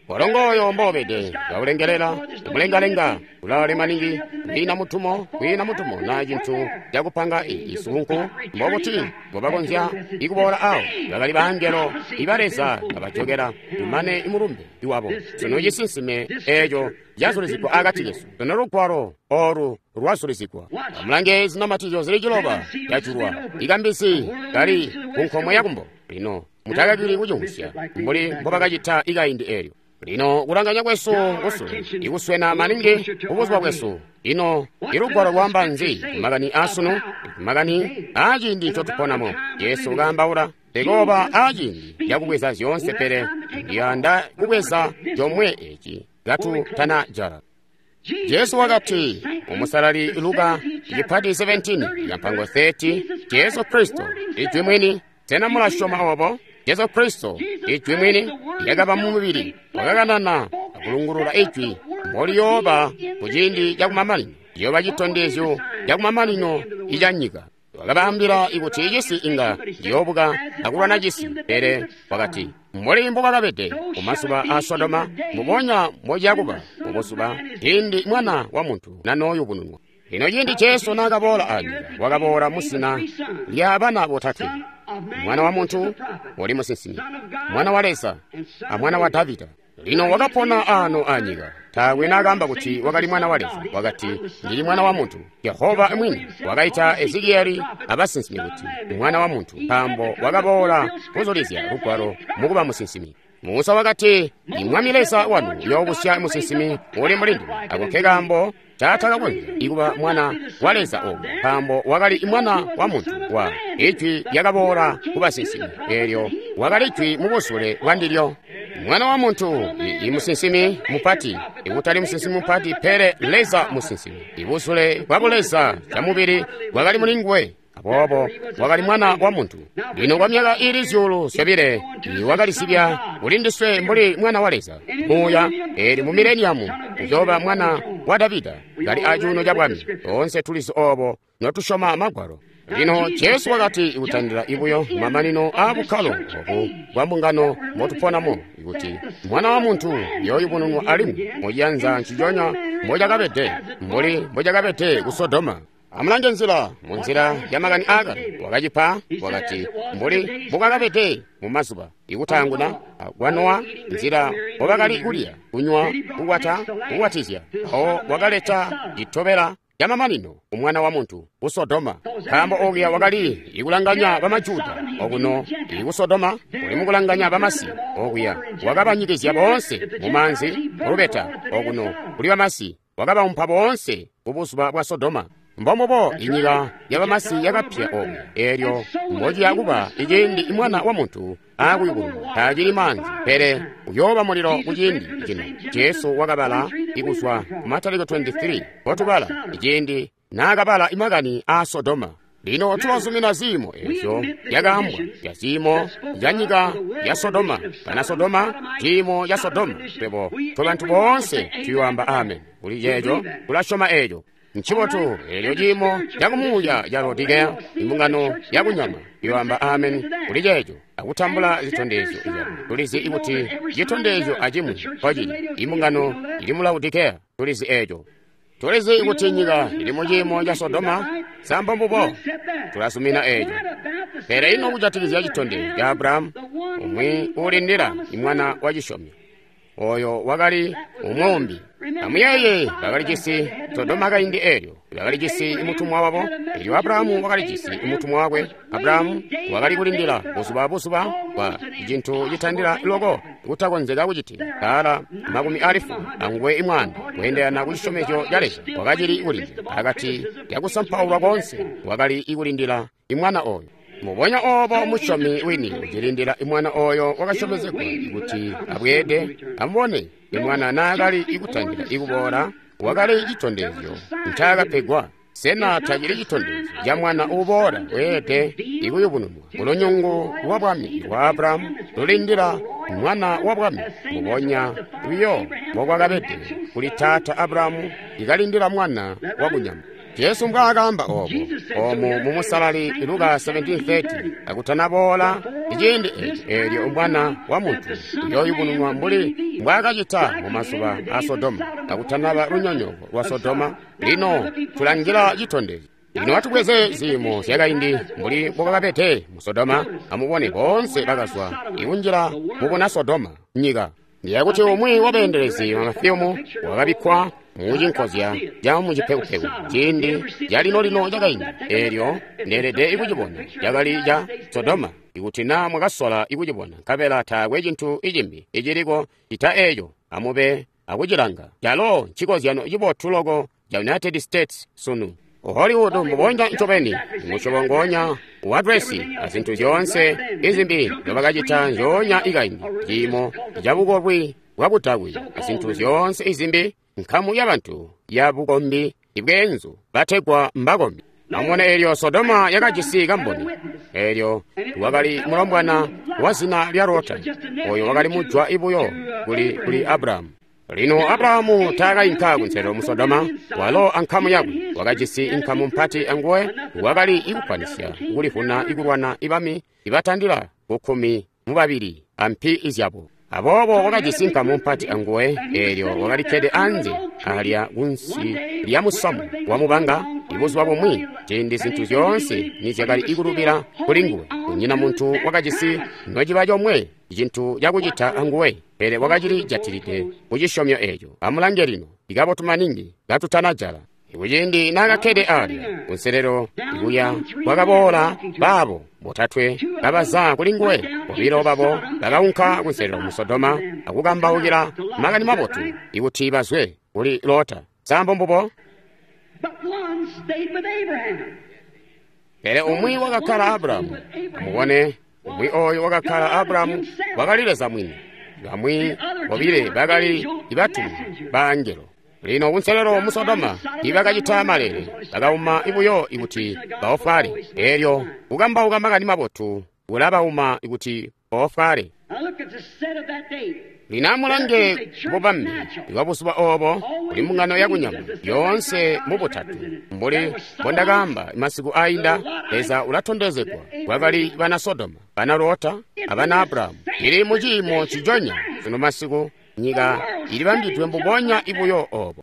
Warongoyo mbobede gaulengelela umulengalenga ulale maningi kwina mutumo na jintu jakupanga isunku mboboti bobagonzya ikubora awo bagali bangelo ibareza abajogera imane imurumbe iwabo sono yisinsime ejo yasolezikwa agati Yesu sono rukwaro oru rwasolezikwa amulangezi n'amatizo zirigiloba yachurwa igambisi kali kunkomo yakumbo lino mutagagiri kujungusya mbuli mbobagajita igaindi eryo lino kulanganya kwesu usule ikuswena maningi kubuzwa kwesu lino irugwaro rwamba nzi magani asuno magani ajindi chotuponamo Yesu gambaura tegoba ajindi yakubweza zionse pere yanda kubweza jomwe echi gatu tana jara Yesu wakati umusalali Luka ikipati 17 yampango 30 Yesu Kristo ichwimwini tena mulashoma obo Yesu Kristo ichwimwini yagaba mumubiri wagaganana akulungurula ichwi mboli yoba kujindi yakumamalino yoba jitondezyo yakumamalino ijanyika wagabambira ikuti ijisi inga yobuga akulwa najisi ere wakati mboli mboga gabete umasuba asodoma mubonya moja yakuba mubosuba indi mwana wa muntu nanoyo bununwa ino jindi Yesu nagabola ali wagabora musina lyabana botatu mwana wa muntu wali musisini mwana wa Lesa mwana wa Davida lino wakapona ano anyiga tawe nagamba kuti wakali mwana wa Lesa wakati ndili mwana wa muntu Yehova mwini wakaita Ezekieli abasinsimi kuti mwana wa muntu pambo wakabola kuzolizya rukwaro mukuba musinsimi Musa wakati imwami Lesa wanu yobusya musinsimi uli mulindi akokegambo chatakabwe ikuba mwana wa Lesa ogo pambo wakali mwana wa muntu wa ichwi yakabora kubasinsimi eryo wakali ichwi mubusule wandilyo mwana wa muntu imusinsimi mupati ikutali musinsimi mupati pere Lesa musinsimi ibusule wabulesa chamubiri wakali mulingwe abobo wakali mwana wa muntu lino kwa myaka ili zyulu syabire wakali sibya ulindiswe mbuli mwana wa Lesa muya eri mu mileniamu uzoba mwana wa Davida gali ajuno jabwami onse tulisi obo notushoma magwaro lino Yesu wakati utandira ibuyo mamanino abukalo obu bwambungano motuponamo ikuti mwana wa muntu yoyibununwa alimu mojanza nchijonya moja gabete kusodoma amulanje nzira munzira yamagani aga wakajipa wakati mbuli bukagabete mumasuba ikutanguna wanoa nzira obakali kulya kunywa kuwatizya o wakaleta itobera yamamanino umwana wa muntu usodoma pambo ogya wakali ikulanganya bamajuda okuno ikusodoma uli mukulanganya bamasi okuya wakabanyikizya bonse mumanzi olubeta okuno kuli bamasi wakaba umpha bonse ubusuba bwa Sodoma mbomobo inyika yabamasi yakapya omu eryo mmoji yakuba ijindi imwana wa muntu akuyukulu tajiri manzi pere uyoba muliro kujindi kino Yesu wakabala ikuswa Mataliko 23 otubala ijindi nakabala imagani a Sodoma lino tulozumina zimo ezyo yagambwa ya zimo yanyika ya Sodoma kana Sodoma zimo ya Sodoma pebo tobantu bonse tuyamba amen uli jejo ulashoma ejo nchibotu elyo jimo yakumuya yalodigea imbungano yakunyama yoamba amen uli jejo akutambula zitondezo iyo tulizi ibuti jitondezo ajimu pajili imbungano ilimulaudikea tulizi ejo tulizi ikutinyika ilimujimo ya Sodoma samba mbubo tulasumina ejo pere ino kujatikizya jitondezo ya Abrahamu umwi ulindira imwana wajishomya oyo wakali umwombi amuyeye bakalijisi Sodoma kaindi eryo bakalijisi imutumwa wabo eryo Abrahamu wakalijisi imutumwa wakwe Abrahamu wakali kulindira busuba kwa ijintu jitandira ilogo utakonzeka kuchiti kala 10,000 angwe imwana kuyenderana kuchishomekyo jalesa wakajili ikulindira akati yakusamphaula konse wakali ikulindira imwana oyo mubonya obo mushomi wini ujilindira imwana oyo wakashomezekwa ikuti abwede ambone imwana nakali ikutandira ikubora wakali ichitondezyo ntakapegwa sena tajiri ichitondezyo ya mwana ubora wete ikuyubunumwa ulonyungu wabwami wa Abrahamu lulindira mwana wabwami mubonya wiyo wakwakabete kuli tata Abrahamu ikalindira mwana wabunyama Yesu mbwagamba obo omu mumusalali Luka 17:30 akutanabola ijindi eryo omwana wa muntu yoyo bununwa mbuli mbwakachita mu masuba a Sodoma akutanaba lunyonyo lwa Sodoma lino tulangira chitondezi lino atubweze zimo syakaindi mbuli mbokakapete mu Sodoma amubone bonse bakaswa ikunjira mubona Sodoma nyika ndiyakuti omwe wabenderezi amafyomo wakabikwa muchinkozya ja muchipeupewu chindi lino chakaindi eryo nderede ikuchibona yakali ja Sodoma ikuti na mwakasola ikuchibona kapela thakwe chinthu ichimbi ichiliko chita eyo amube akuchilanga jalo chikozyano ichipothuloko ja United States sunu Hollywood mubonja nchopeni muchobongonya uadresi azinthu zonse izimbi lobakachita njonya ikaindi chimo jabukobwi bwakutawwi azinthu zonse izimbi nkhamu y'abantu yabukombi ibwenzu bathekwa mbakombi namona eryo Sodoma yakachisika mboni eryo wakali mulombwana wa zina lya Lota oyo wakali mujwa ibuyo kuli Abrahamu lino Abrahamu takayinka kunsero mu Sodoma walo ankhamu yakwe wakachisi inkhamu mpati angowe wakali ikukwanisya kulifuna ikulwana ibami ibatandira kukhumi mubabiri ampi izyabo abobo wakachisi inkhamu mpati angowe eryo wakalikhede anze alya kunsi lya musamu wamubanga ibuzi wabo mwi chindi zinthu zonse nizyakali ikulupira kulinguwe kunyina munthu wakachisi nochiba chomwe chinthu yakuchita anguwe pere wakachili jatilide kuchishomyo echo amulanje lino ikapotumaningi gatutanajala ikuchindi nakakhede ali kunserero ikuya wakabola babo botatwe kabaza kulinguwe pobiro babo bakaunkha kunserero mu Sodoma akukambaukira makani mabotu ikuti bazwe kuli Lota sambo mbupo pere umwi wakakhala Abrahamu amubone umwi oyo wakakhala Abrahamu wakalileza mwini bamwi bobile bakali ibatu bangelo lino kunselero mu Sodoma ibakachita malere bakauma ibuyo ikuti baofale eryo ukambauka makani mabotu ulabauma ikuti baofale linamulange bobambi iwabusuba obo kuli mungano yakunyama yonse mubutatu mbuli bondagamba masiku ainda leza ulatondezekwa wakali bana Sodoma bana Lota abana Abrahamu ili muchimo chijonya zino masiku nyika ili bambitwe mbubonya ibuyo obo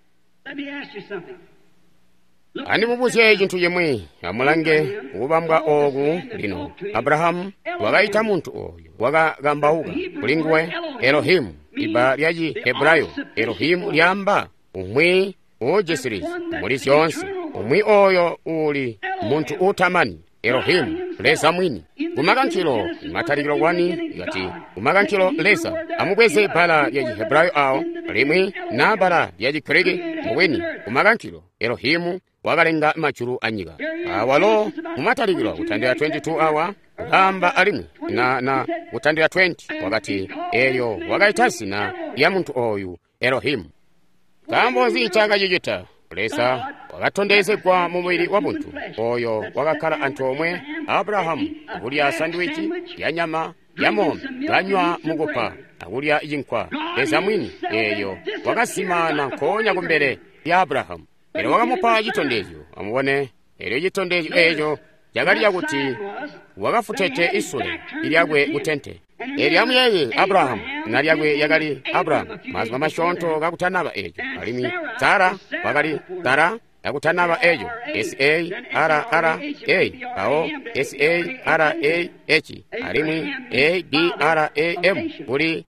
ani mubuze chinthu chimwe amulange ukubambwa oku lino Abrahamu wakayita munthu oyo wakakambauka kulinguwe Elohimu iba lyaji Hebrayo Elohimu lyamba umwi ujesirizi muli zonse umwi oyo uli munthu utamani Elohimu leza mwini kumakankhilo matalikilo kwani yati kumakankhilo leza amubweze bala lyaji Hebrayo awo limwi na bala lyaji Greki muwini kumakankhilo Elohimu wakalenga machulu anyika awalo mumatalikilo utandira 22 awa kulamba alimwi na utandira 20 wakati eryo wakaitasina ya munthu oyu Elohimu kambozi chaka chichita lesa wakatondezekwa mumwiri wa munthu oyo wakakhala anthu omwe Abrahamu akulya sandwichi ya nyama ya mombe ganywa mukupa akulya ichinkwa leza mwini eyo wakasimana nkhonya kumbere ya Abrahamu ero wakamupa chitondezyo amubone ero chitondezyo echo jakaliya kuti wakafutete isule ilyakwe kutente eri amuyeye Abrahamu nalyakwe yakali Abrahamu mazima mashonto kakutanaba echo alimi Sara wakali Sara kakutanaba echo Sarah awo Sarah alimi Abraham kuli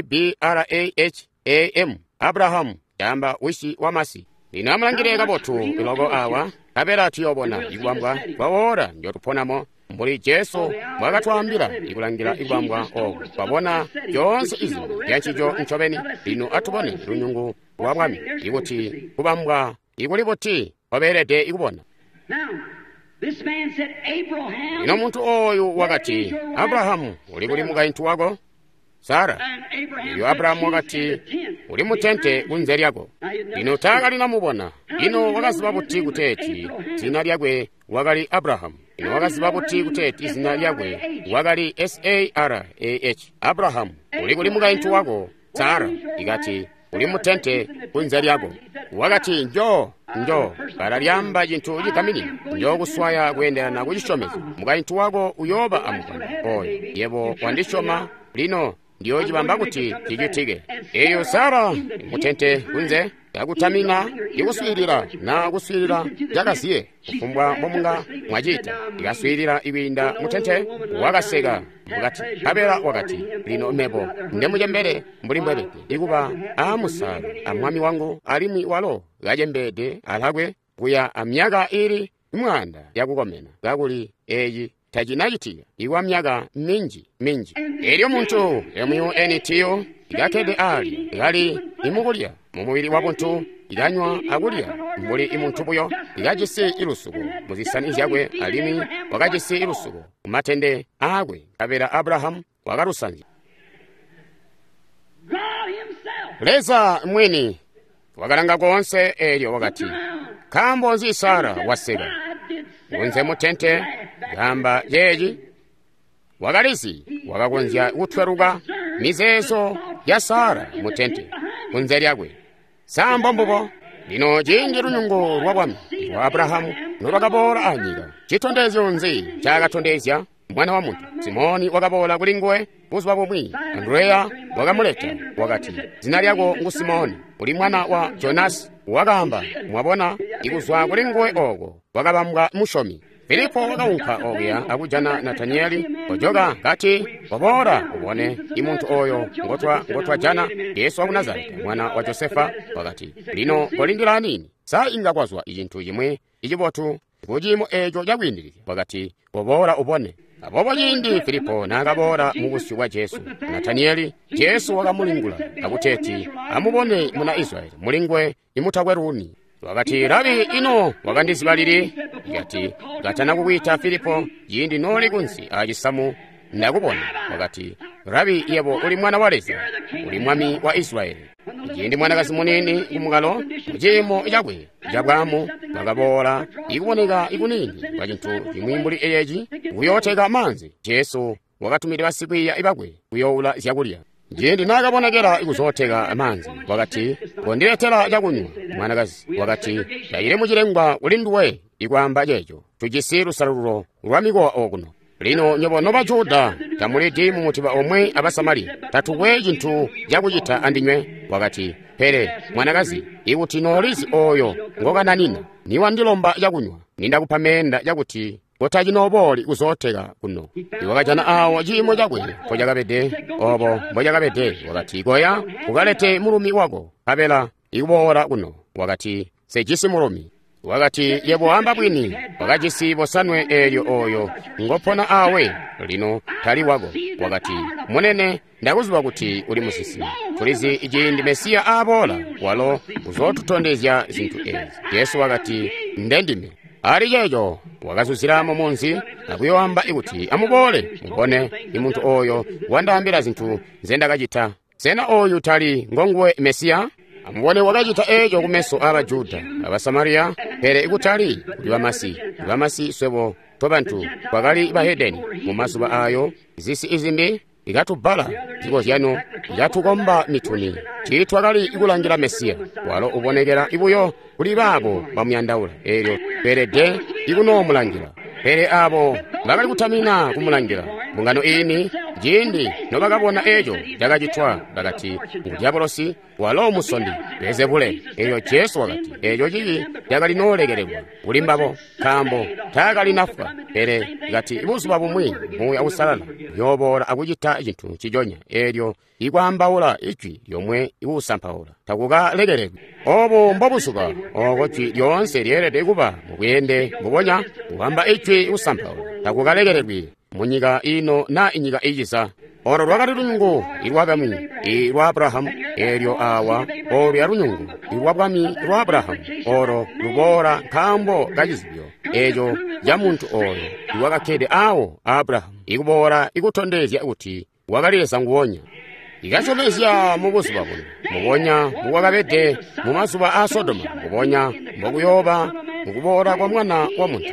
Abraham Abrahamu yamba wishi wamasi lino amulangire kabotu ilogo awa kapera tiyobona igwambwa kwawora njotuponamo mbuli Jesu mwakatwambira ikulangira igwambwa ogo kwabona yonse izi yanchijo nchobeni lino atubone lunyungu wabwami ikuti kubambwa ikulipoti waberede ikubona lino munthu oyu wakati Abrahamu uli kuli mukainthu wako Sara iyo Abrahamu wakati uli mutente kunze lyako lino taka linamubona lino wakaziba buti kuteti zina lyakwe wakali Abrahamu lino wakaziba buti kuteti zina lyakwe wakali Sarah Abrahamu uli kuli mukainthu wako Sara ikati uli mutente kunze lyako wakati njo kalalyamba chinthu chikamili njo kuswaya kuyenderana kuchishomeza mukayinthu wako uyoba amukwana oyo yebo wandishoma lino ndiyo chipamba kuti chichitike iyo Sara mutente kunze yakutamina ikuswirira na kuswirira jakasiye kufumbwa momunga mwachita ikaswirira iwinda mutente wakaseka mukati kapera wakati lino mepo ndemujembere mbulimbwerete ikupa amusala amwami wangu alimi walo gajembede alakwe kuya amyaka ili imwanda yakukomena gakuli eyi tachinachitika iwa myaka minji elyo munthu emwiwo eni tiyo ikakede ali ikali imukulya mumubiri wa munthu ikanywa akulya mbuli imunthupuyo ikachisi ilusuku muzisani zyakwe alimi wakachisi ilusuku kumatende akwe kapera Abrahamu wakarusanji leza mwini wakalanga konse elyo wakati kambonzi Sara waseka unze mutente gamba jeji wakalisi wakakonzya kutweruka mizezo ya Sara mutente kunze lyakwe sambombopo lino jinji lunyungu lwakwami wa Abrahamu nolwakapola anyika chitondezyo nzi chakatondezya mwana wa munthu Simoni wakapola kulingwe buzu wapomwi Andreya wakamuleta wakati zina lyako ngu Simoni uli mwana wa Jonasi wakamba mwabona ikuzwa kulingwe oko wakapambwa mushomi Filipo wakaunkha okuya akujana Natanieli ojoka kati wapora ubone imunthu oyo ngotwa jana Yesu wa ku Nazareti mwana wa Josefa wakati lino kolindira nini sa ingakwazwa ichinthu chimwe ichipotu kuchimo echo chakwindirirya wakati wapora ubone apopo chindi Filipo nakapora mukusi wa Yesu Natanieli Yesu wakamulingula akuteti amubone muna Israeli mulingwe imuthaweruni wakati Rabi ino wakandizibaliri yati gatana kukwita Filipo yindi noli kunsi achisamu ndakupona wakati Rabi yebo uli mwana wa Leza uli mwami wa Israeli yindi mwanakazi munini kumukalo muchimo ichakwe ichakwamu wakapola ikuoneka ikunini pa chinthu chimwimbuli eyechi kuyotheka manzi Yesu wakatumidwa sikwiya ipakwe kuyoula zyakulya Jindi nakabonekera ikuzotheka amanzi wakati kondiletera chakunywa mwanakazi wakati dayire muchilengwa ulinduwe ikwamba checho tuchisiru salulo lwamikowa okuno lino nyobono bajuda tamulidi mu mutiba omwe abasamali tatuwe chinthu chakuchita andinywe wakati pere mwanakazi ikuti nolisi oyo ngokananina niwandilomba chakunywa nindakuphamenda chakuti kotachinoboli kuzotheka kuno iwakachana awo chimo chakwe pochakapede opo mbochakapede wakati koya ukalete mulumi wako kapela ikubora kuno wakati sechisi mulumi wakati yebo amba bwini wakachisi bosanwe elyo oyo ngopona awe lino tali wako wakati munene ndakuziwa kuti uli musisi tulizi iji ndi Mesiya abola walo uzotutondezya zinthu ezi Yesu wakati ndendime ali yeyo wakazuziramo munzi nakuyowamba ikuti amubole mubone imunthu oyo wandambira zinthu zendakachita sena oyu tali ngongwe Mesiya amubone wakachita ejo kumeso abajuda abasamariya pere ikutali kuli wamasi swebo tobanthu pakali bahedeni mumasuba ayo zisi izimbi ikatubala dziko lyano yatukomba mituni chithu akali ikulangira Mesiya walo ubonekera ibuyo kuli babo bamyandaula elyo pere de ikunomulangira pere abo bakali kutamina kumulangira mungano ini jindi nobakabona ejo jakachitwa bakati udyabolosi walo musondi Bezebule eyo Yesu wakati ejo chili jakali nolekerebwa ulimbabo kambo takali nafa pere ngati ibuzuba bumwi muya usalala yobora akuchita chinthu chijonya elyo ikwambaula ichi yomwe ikusampaula takukalekerebwa obo mbobusuka okochi lyonse lyerede kuba mukuyende muponya kuhamba ichi ikusampaula takukalekerebwa munyika ino na inyika ichisa oro lwakati lunyungu ilwakami ilwa Abrahamu elyo awa oro ya lunyungu ilwakami lwa Abrahamu oro lubora kambo kachizibyo ejo ya munthu oyo iwakakhede awo Abrahamu ikubora ikutondezya kuti wakaliyesa nguwonya ikachomezya mukusuba kuno muponya mukwakapede mumasuba a Sodoma muponya mbokuyoba mukubora kwa mwana wa munthu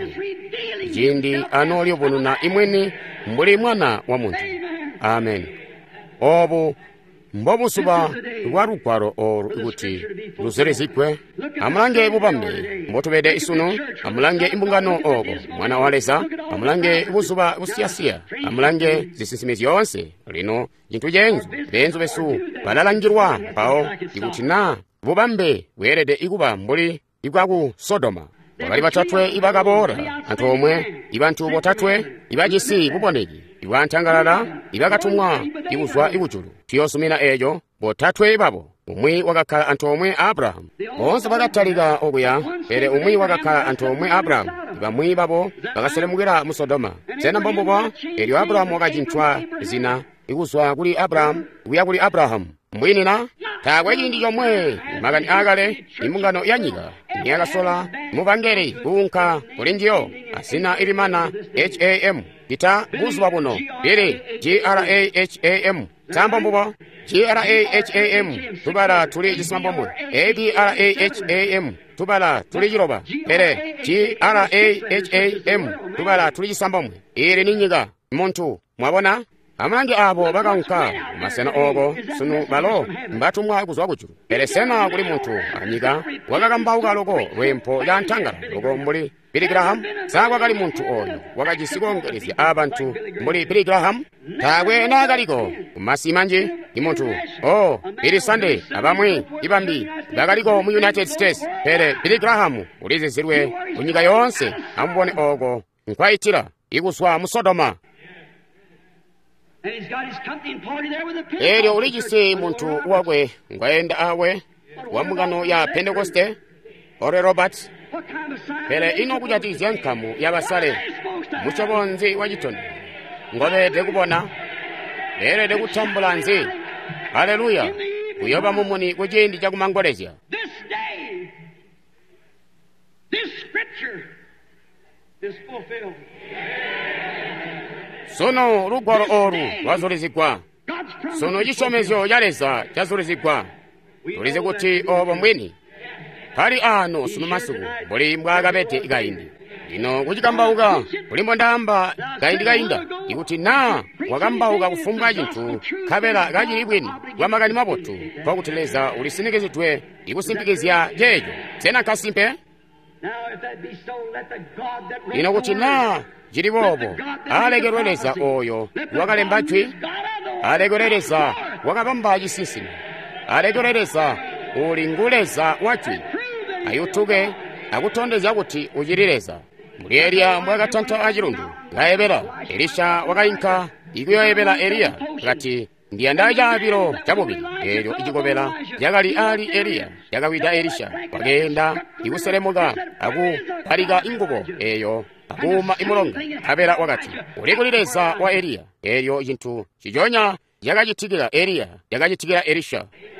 chindi anoli upununa imweni mbuli mwana wa munthu amen opo mbobusuba lwa lukwalo olu ikuti luzerezikwe amulange bubambe mbotubede isuno amulange imbungano ogo mwana waleza amulange buzuba busiyasiya amulange zisisime zyonse lino jintu jenzu benzu besu balalangirwa pawo ikuti na bubambe bwerede ikuba mbuli ikwaku Sodoma bakali batatwe ibakabora anthu omwe ibantu botatwe ibajisi buboneki ibantangalala ibakatumwa ibuzwa ikujulu tiyosumira ejo botatwe ibabo umwi wakakhala anthu omwe Abrahamu bonse bakatalika okuya pere umwi wakakhala anthu omwe Abrahamu ibamwi babo bakaselemukira mu Sodoma sena mbombobo elyo Abrahamu wakachintchwa zina ikuzwa kuli Abrahamu kuya kuli Abrahamu mbwinina thakwe chindi chomwe makani akale imbungano yanyika niyakasola muvangeli kuunkha kulinjiyo asina ilimana ham pita buzuwa buno pili graham tsambombobo graham tubala tuli chisimambomwe abraham tubala tuli chiloba pere graham tubala tuli chisambomwe ili ninyika munthu mwabona amulange abo bakaunka masena ogo sunu balo mbatumwa kuzwa kuchulu peresena kuli munthu anyika wakakambauka loko lwempo ya ntangala loko mbuli Billy Graham sakwa kali munthu oyo wakachisikongerezya abantu mbuli Billy Graham thakwe nakaliko kumasi manje ni munthu Billy Sunday abamwe ibambi bakaliko mu United States pere Billy Graham ulizizirwe kunyika yonse amubone ogo nkwayitira ikuswa mu Sodoma elyo ulijise munthu wakwe ngwayenda awe wamungano ya Pentecoste ore Robert pele inokujatizya nkamu yabasale muchobonzi wachitoni ngobede kubona lero kutambula nzi haleluya kuyoba mumuni kujindi chakumangolezya sono lugwalo oru lwazulizikwa sono chisomezyo yaleza chazulizikwa tulize kuti obo mwini pali ano sunu masuku buli mbwakapete ikayindi ino kuchikambauka kulimbo ndamba kayindi kayinda ikuti na wakambauka kufumbwa chinthu khapela kachilibwini kwamakani mapotu kwakuteleza ulisimikizidwe ikusimpikizya jejo tsena kasimpe ino kuti na chilipopo alekerereza oyo wakalembachwi alekerereza wakapamba chisisimi alekerereza ulinguleza wachwi ayutuke akutondeza kuti uchirireza muli Eliya mwakatantha achilundu ngayepera Elisha wakayinka ikuyoyepera Eliya ngati ndiyanda chapiro chabubiri elyo ichikopera yakali ali Eliya yakawita Elisha wakenda ikuselemuka akuphalika ingubo eyo akuma imulonga apera wakati ulikulireza wa Eliya elyo chinthu chichonya yakachitikira Eliya yakachitikira Elisha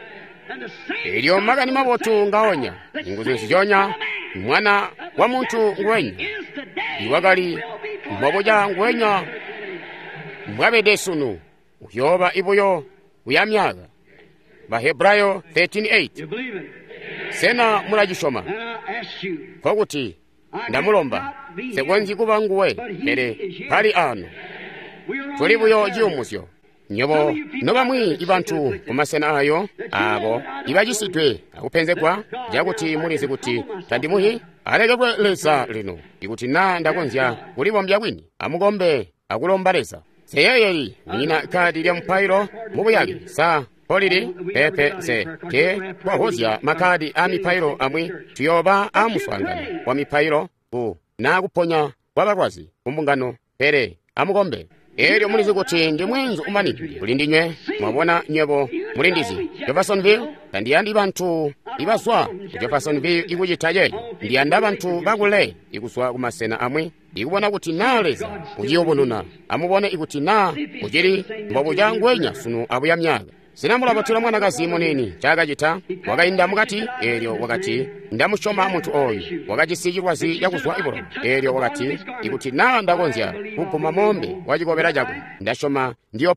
elyo makani mapotu ngaonya nguzi chichonya mwana wa munthu ngwenya iwakali mwapoja ngwenya mwabede sunu uyoba ibuyo uyamyaga Bahebrayo 13:8 sena mulachishoma kwakuti ndamulomba sekwenzi kubanguwe pere pali ano tuli buyo jiumusyo nyobo nobamwi ibantu kumasena ayo abo ibajisitwe akupenzekwa jakuti mulize kuti tandimuhi alekekweleza lino ikuti na ndakonzya kulibombya bwini amugombe akulombaleza seyeyeli nina kadi lya mpairo mubuyagi sa polili pepe se ke kwahozya makadi a mipairo amwe tuyoba amuswangana wa mipairo nakuponya wabakwazi kumbungano pere amugombe elyo mulize kuti ndi mwinzu umaniki kuli ndinywe mwabona nyebo mulindizi Jeffersonville tandiyandi bantu ibaswa Jeffersonville ikuchitajeyo ndiyanda bantu bakule ikuswa kumasena amwe ikubona kuti naleza kujiyobonuna amubone ikuti na kujiri mbobuja ngwenya sunu abuyamyaga sinamulabatula mwanakazi munini chakachita wakayinda mukati elyo wakati ndamushoma munthu oyu wakachisikirwazi yakuswa ibolo elyo wakati ikuti na ndakonzya kupuma mombe wachikopera chakwe ndashoma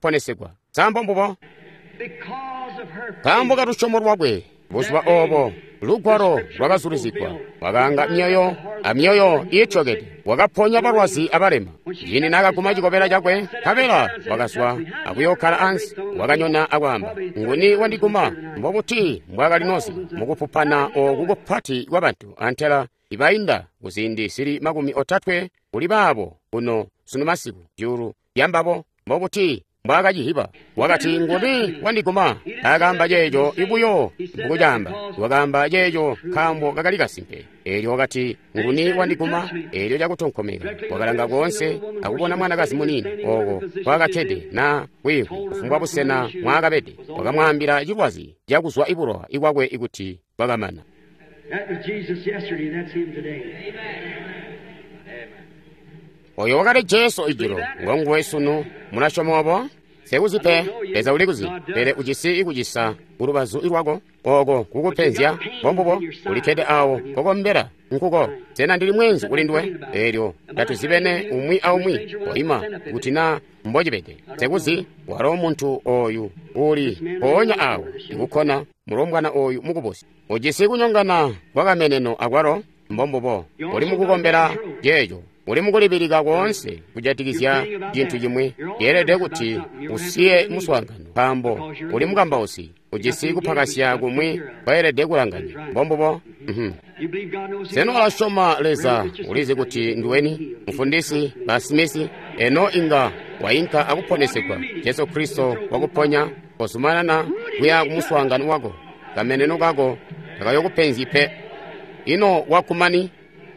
ndiyoponesedwa tsambombopo kambo katushomo rwabwe busuba obo lugwaro lwakazulizidwa wakanga myoyo ichokete wakaponya balwazi abalema yini nakaguma chikopera chakwe kapera wakaswa akuyokhala ansi wakanyona akwamba nguni wandiguma mbokuti mwaka linosi mukuphuphana okukuphati wa bantu anthela ibayinda kuzindi sili makumi otatwe uli babo uno sunu masiku julu yambapo mbokuti mbwakachihipa wakati nguni wandiguma akamba jejo ibuyo mukujamba wakamba jejo khambo kakalikasimpe elyo wakati nguni wandiguma elyo chakutonkhomera wakalanga konse akubona mwanakazi munini oko wakathede na wihu kufumbwa busena mwakapete wakamwambira chikwazi chakuswa ipulowa ikwakwe ikuti wakamana. That was Jesus yesterday, that's him today. Oyo wakati Jesu ijiro ngongwe sunu munashomobo sekuzipe peza ulikuzi pere uchisi ikujisa urubazu irwako oko kukupenzya bombobo ulikhede awo kokombera nkuko tena ndili mwenzi ulindwe elyo datuzibene umwi aumwi oima kutina mbojibete sekuzi waro muntu oyu uli onya awo ikukhona mulombwana oyu mukubosi ujisi kunyongana wakameneno akwaro mbombobo uli mukukombera jejo uli mukulipilika konse kujatikizya chinthu chimwe yerede kuti usiye muswangano pambo uli mukamba usi ujisi kuphakasya kumwe kwayerede kulanganya mbombobo seno alashoma leza ulize kuti ndiweni mfundisi basimisi eno inga wainka akuponesekwa Yesu Kristo wakuponya posumanana kuya kumuswangano wako kameneno kako takayokupenzipe ino wakumani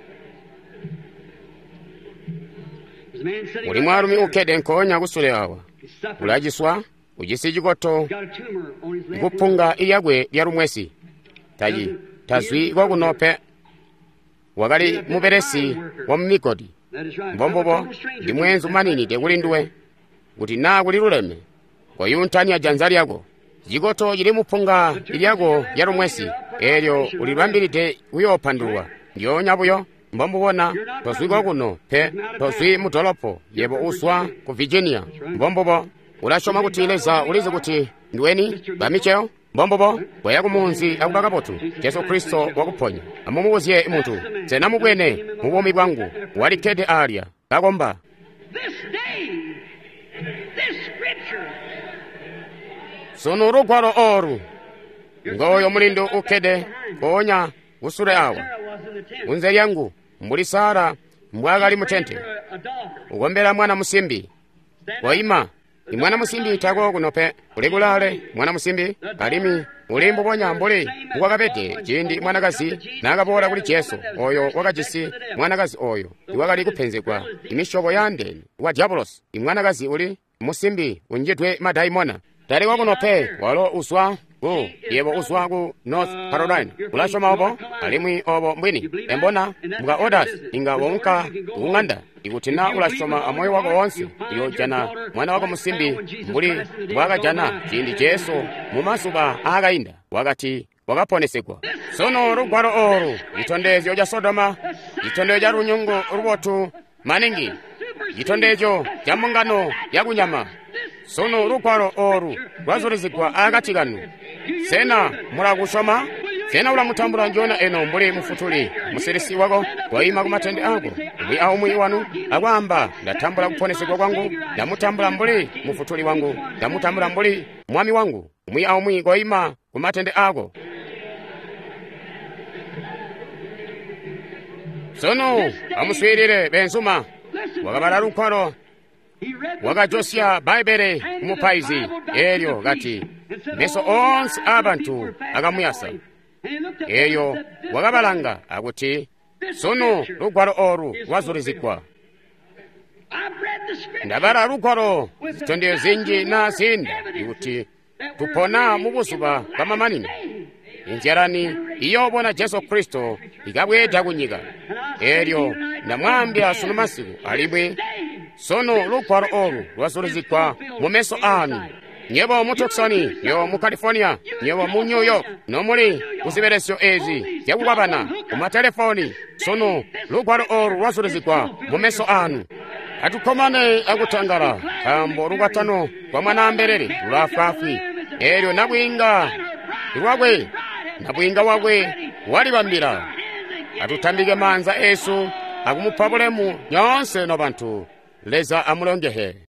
uli mwarumi ukede nkonya kusule awa ulajiswa ujisi chikoto kupunga iyagwe lya lumwesi taji tazwi kwakunope wakali muperesi wa mmikodi mbombobo ndi mwenzi manini tekulinduwe kuti na kuli luleme koyuntani ajanza lyako chikoto chili mupunga ilyako lya lumwesi elyo ulilwambirite uyopandulwa ndiyo nyabuyo mbombobona toswi kwakuno pe toswi mutolopo yebo uswa ku Virginia mbombobo ulashoma kuti leza ulize kuti ndiweni bamicheo mbombobo bwaya kumunzi akubakapotu Yesu Kristo wakuponya amumuwuziye munthu tsena mubwene mubomi bwangu walikhede alya kakomba sono rugwaro oru ngoyo mulindo ukhede konya usule awa unze yangu mbuli Sara mbwakali mutente ukombera mwana musimbi waima imwana musimbi tako kunope ulikulale mwana musimbi kalimi ulimbo ponya mbuli ukwakapete chindi mwanakazi nakapola kuli Jesu oyo wakachisi mwanakazi oyo iwakali kuphenzekwa imishoko ya ndeni wa Diabolos imwanakazi uli musimbi unjitwe madaimona tali kwakunope walo uswa yebo uswa ku North Carolina ulashoma obo alimwi obo mbwini embona mga orders inga wonka unganda ikutina ulashoma amoyo wako wonse iyo jana mwana wako musimbi mbuli mwaka jana chindi Jesu mumasuba akayinda wakati wakaponesekwa sono rugwaro oru itondezyo ja Sodoma itondezyo ja runyungu rubotu maningi itondezyo ja mungano yakunyama sono rugwaro oru rwazulizidwa akati kanu sena mulakushoma sena ulamutambula njona eno mbuli mufutuli musirisi wako waima kumatende ako mwi aumwi wanu akwamba ndatambula kuponesekwa kwangu ndamutambula mbuli mufutuli wangu ndamutambula mbuli mwami wangu mwi aumwi waima kumatende ako sono amuswirire bensuma wakabala lukwaro wakajosya baibele kumupaizi elyo gati meso onse abantu akamuyasa eyo wakabalanga akuti sono lugwaro oru rwazulizidwa ndabala lugwaro zitondero zinji na zinda ikuti tupona mubusuba kamamanini injerani iyo bona Yesu Kristo ikabweda kunyika elyo ndamwambya sunu masiku alibwe sono lugwaro oru rwazulizidwa mu meso anu nyebo mu Tucson yo mu California nyebo mu New York no muli kuziberesyo ezi yakukabana kumatelefoni sono lugwaro oru rwazulizidwa mu meso anu atukomane akutangala kambo lugwatano kwa mwana mberere lwafafi elyo nabwinga iwagwe nabwinga wagwe walibambira atutambike manza esu akumupha bulemu nyonse no bantu leza amulongehe